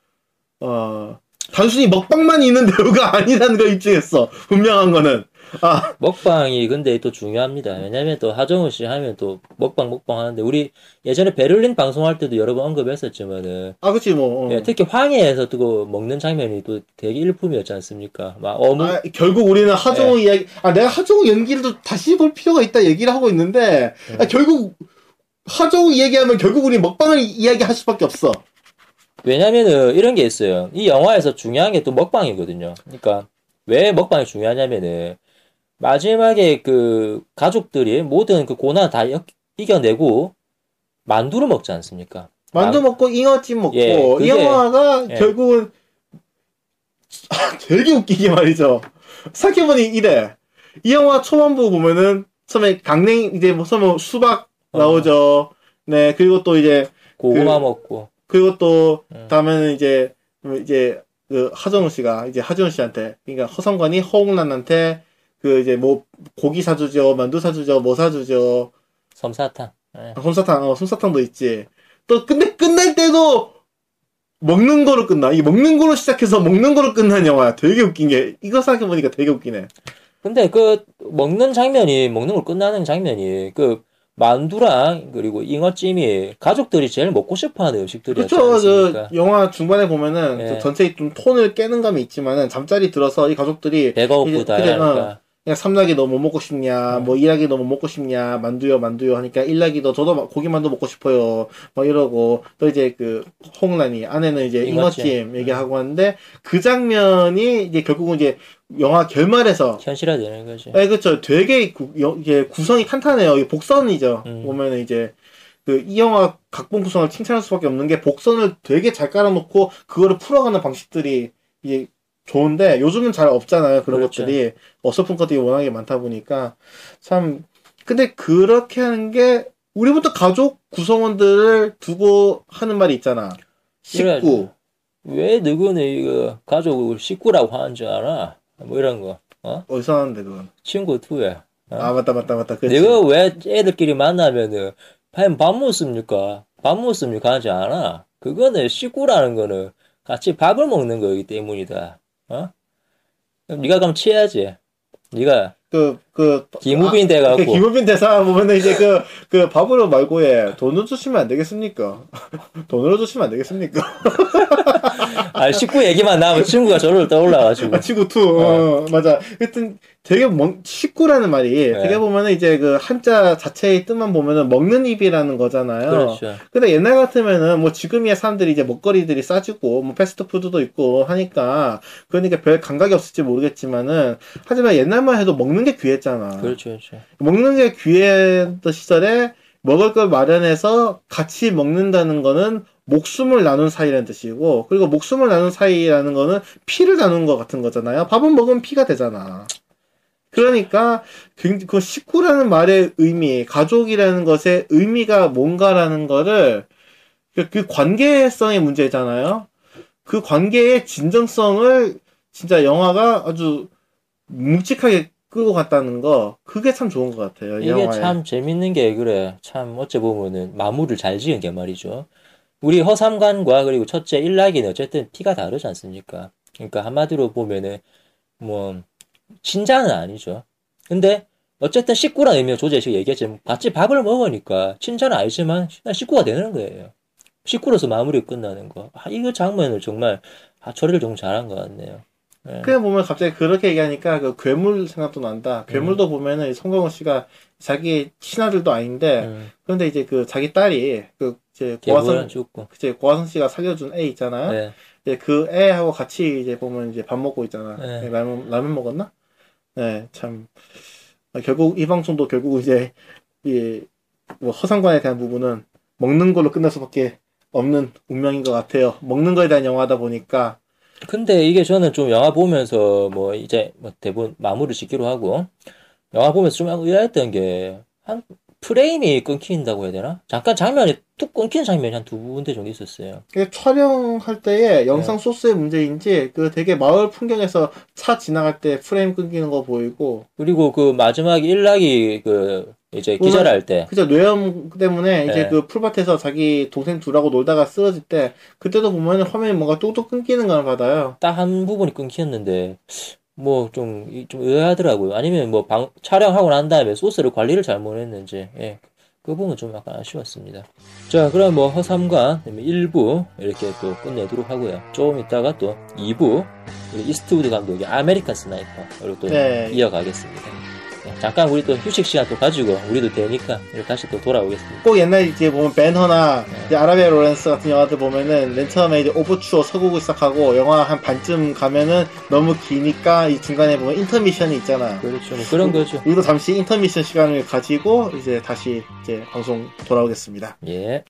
단순히 먹방만 있는 배우가 아니라는 걸 입증했어. 분명한 거는. 먹방이 근데 또 중요합니다. 왜냐면 또 하정우 씨 하면 또 먹방 하는데 우리 예전에 베를린 방송할 때도 여러 번 언급했었지만은 그치 예, 특히 황해에서 또 먹는 장면이 또 되게 일품이었지 않습니까? 결국 우리는 하정우 이야기 내가 하정우 연기를 또 다시 볼 필요가 있다 얘기를 하고 있는데 결국 하정우 이야기하면 결국 우리 먹방을 이야기할 수밖에 없어. 왜냐면은 이런 게 있어요. 이 영화에서 중요한 게 또 먹방이거든요. 그러니까 왜 먹방이 중요하냐면은 마지막에 그 가족들이 모든 그 고난 다 이겨내고 만두를 먹지 않습니까? 만두 먹고 잉어찜 먹고 이 영화가 결국은 되게 웃기게 말이죠. 생각해보니 이래. 이 영화 초반부 보면은 처음에 강냉 이제 처음에 수박 나오죠. 네 그리고 또 이제 고구마 먹고 그리고 또 다음에는 이제 그 하정우 씨가 이제 하정우 씨한테 그러니까 허성관이 허웅란한테 그 이제 고기 사주죠, 만두 사주죠, 뭐 사주죠. 솜사탕. 솜사탕도 있지. 또 근데 끝날 때도 먹는 거로 끝나. 이 먹는 거로 시작해서 먹는 거로 끝난 영화야. 되게 웃긴 게 이거 생각해 보니까 되게 웃기네. 근데 그 먹는 걸 끝나는 장면이 그 만두랑 그리고 잉어찜이 가족들이 제일 먹고 싶어하는 음식들이었지 않습니까? 그 영화 중반에 보면은 전체 좀 톤을 깨는 감이 있지만은 잠자리 들어서 이 가족들이 배가 고프다 하니까 그냥 삼락이 너 뭐 먹고 싶냐, 일락이 너 뭐 먹고 싶냐, 만두요 하니까 일락이도 저도 고기만두 먹고 싶어요, 이러고 또 이제 그 홍란이 아내는 이제 잉어찜 얘기하고 하는데 그 장면이 이제 결국은 이제 영화 결말에서 현실화되는 거지. 그렇죠. 되게 이게 구성이 탄탄해요. 복선이죠. 보면은 이제 이 영화 각본 구성을 칭찬할 수밖에 없는 게 복선을 되게 잘 깔아놓고 그거를 풀어가는 방식들이 이제 좋은데 요즘은 잘 없잖아요. 그런 그렇죠. 것들이 어설픈 것들이 워낙에 많다 보니까 참 근데 그렇게 하는 게 우리부터 가족 구성원들을 두고 하는 말이 있잖아. 식구. 왜 너희는 이거 가족을 식구라고 하는 줄 알아? 이런 거. 어디서 하는데 그건? 친구 투야. 맞다. 그렇지. 내가 왜 애들끼리 만나면은 밥 먹습니까? 하지 않아? 그거는 식구라는 거는 같이 밥을 먹는 거기 때문이다. 네가 그럼 취해야지. 네가 김우빈 돼갖고. 김우빈 대사 보면은 이제 그 밥으로 말고에 돈을 주시면 안 되겠습니까? 돈으로 주시면 안 되겠습니까? 식구 얘기만 나오면 친구가 저를 떠올라가지고. 친구 투. 맞아. 하여튼 되게 식구라는 말이 되게 보면은 이제 그 한자 자체의 뜻만 보면은 먹는 입이라는 거잖아요. 그렇죠. 근데 옛날 같으면은 지금이야 사람들이 이제 먹거리들이 싸지고 패스트푸드도 있고 하니까 그러니까 별 감각이 없을지 모르겠지만은 하지만 옛날만 해도 먹는 게 귀했잖아. 그렇죠. 먹는 게 귀했던 시절에 먹을 걸 마련해서 같이 먹는다는 거는 목숨을 나눈 사이라는 뜻이고 그리고 목숨을 나눈 사이라는 거는 피를 나눈 것 같은 거잖아요. 밥은 먹으면 피가 되잖아. 그러니까 그 식구라는 말의 의미, 가족이라는 것의 의미가 뭔가라는 거를 그 관계성의 문제잖아요. 그 관계의 진정성을 진짜 영화가 아주 묵직하게 끌고 갔다는 거 그게 참 좋은 것 같아요. 이게 영화에. 참 재밌는 게 그래. 참 어째 보면은 마무리를 잘 지은 게 말이죠. 우리 허삼관과 그리고 첫째 일락이는 어쨌든 피가 다르지 않습니까? 그러니까 한마디로 보면은 친자는 아니죠. 근데 어쨌든 식구라는 의미로 조재식 얘기했지만 같이 밥을 먹으니까 친자는 아니지만 식구가 되는 거예요. 식구로서 마무리 끝나는 거. 이거 장면을 정말 처리를 정말 잘한 것 같네요. 예. 그냥 보면 갑자기 그렇게 얘기하니까 그 괴물 생각도 난다. 괴물도 보면은 송강호 씨가 자기 친아들도 아닌데 그런데 이제 그 자기 딸이 그 이제 고화성 씨가 살려준 애 있잖아요. 네. 이제 그 애하고 같이 이제 보면 이제 밥 먹고 있잖아. 네. 라면 먹었나? 네, 참 결국 이 방송도 결국 이제 이 뭐 허상관에 대한 부분은 먹는 걸로 끝날 수밖에 없는 운명인 것 같아요. 먹는 거에 대한 영화다 보니까. 근데 이게 저는 좀 영화 보면서 뭐 이제 뭐 대부분 마무리 짓기로 하고 영화 보면서 좀 의아했던 게 한 프레임이 끊긴다고 해야 되나? 잠깐 장면이 툭 끊기는 장면이 한 두 군데 정도 있었어요. 촬영할 때에 영상 소스의 문제인지 그 되게 마을 풍경에서 차 지나갈 때 프레임 끊기는 거 보이고 그리고 그 마지막 1낙이 그 이제 기절할 때 그죠, 뇌염 때문에 이제 그 풀밭에서 자기 동생 둘하고 놀다가 쓰러질 때 그때도 보면 화면이 뭔가 뚝뚝 끊기는 걸 받아요. 딱 한 부분이 끊겼는데 뭐 좀 의아하더라고요. 아니면 뭐 촬영하고 난 다음에 소스를 관리를 잘못했는지 그 부분은 좀 약간 아쉬웠습니다. 자, 그럼 뭐 허삼관 1부 이렇게 또 끝내도록 하고요. 조금 있다가 또 2부 우리 이스트우드 감독의 아메리칸 스나이퍼 그리고 또 이어가겠습니다. 잠깐 우리 또 휴식 시간 또 가지고 우리도 되니까 다시 또 돌아오겠습니다. 꼭 옛날 이제 보면 벤허나 이제 아라비아 로렌스 같은 영화들 보면은 맨 처음에 이제 오버추어 서곡을 시작하고 영화 한 반쯤 가면은 너무 기니까 이 중간에 보면 인터미션이 있잖아. 그렇죠. 뭐 그런 거죠. 우리도 잠시 인터미션 시간을 가지고 이제 다시 이제 방송 돌아오겠습니다. 예.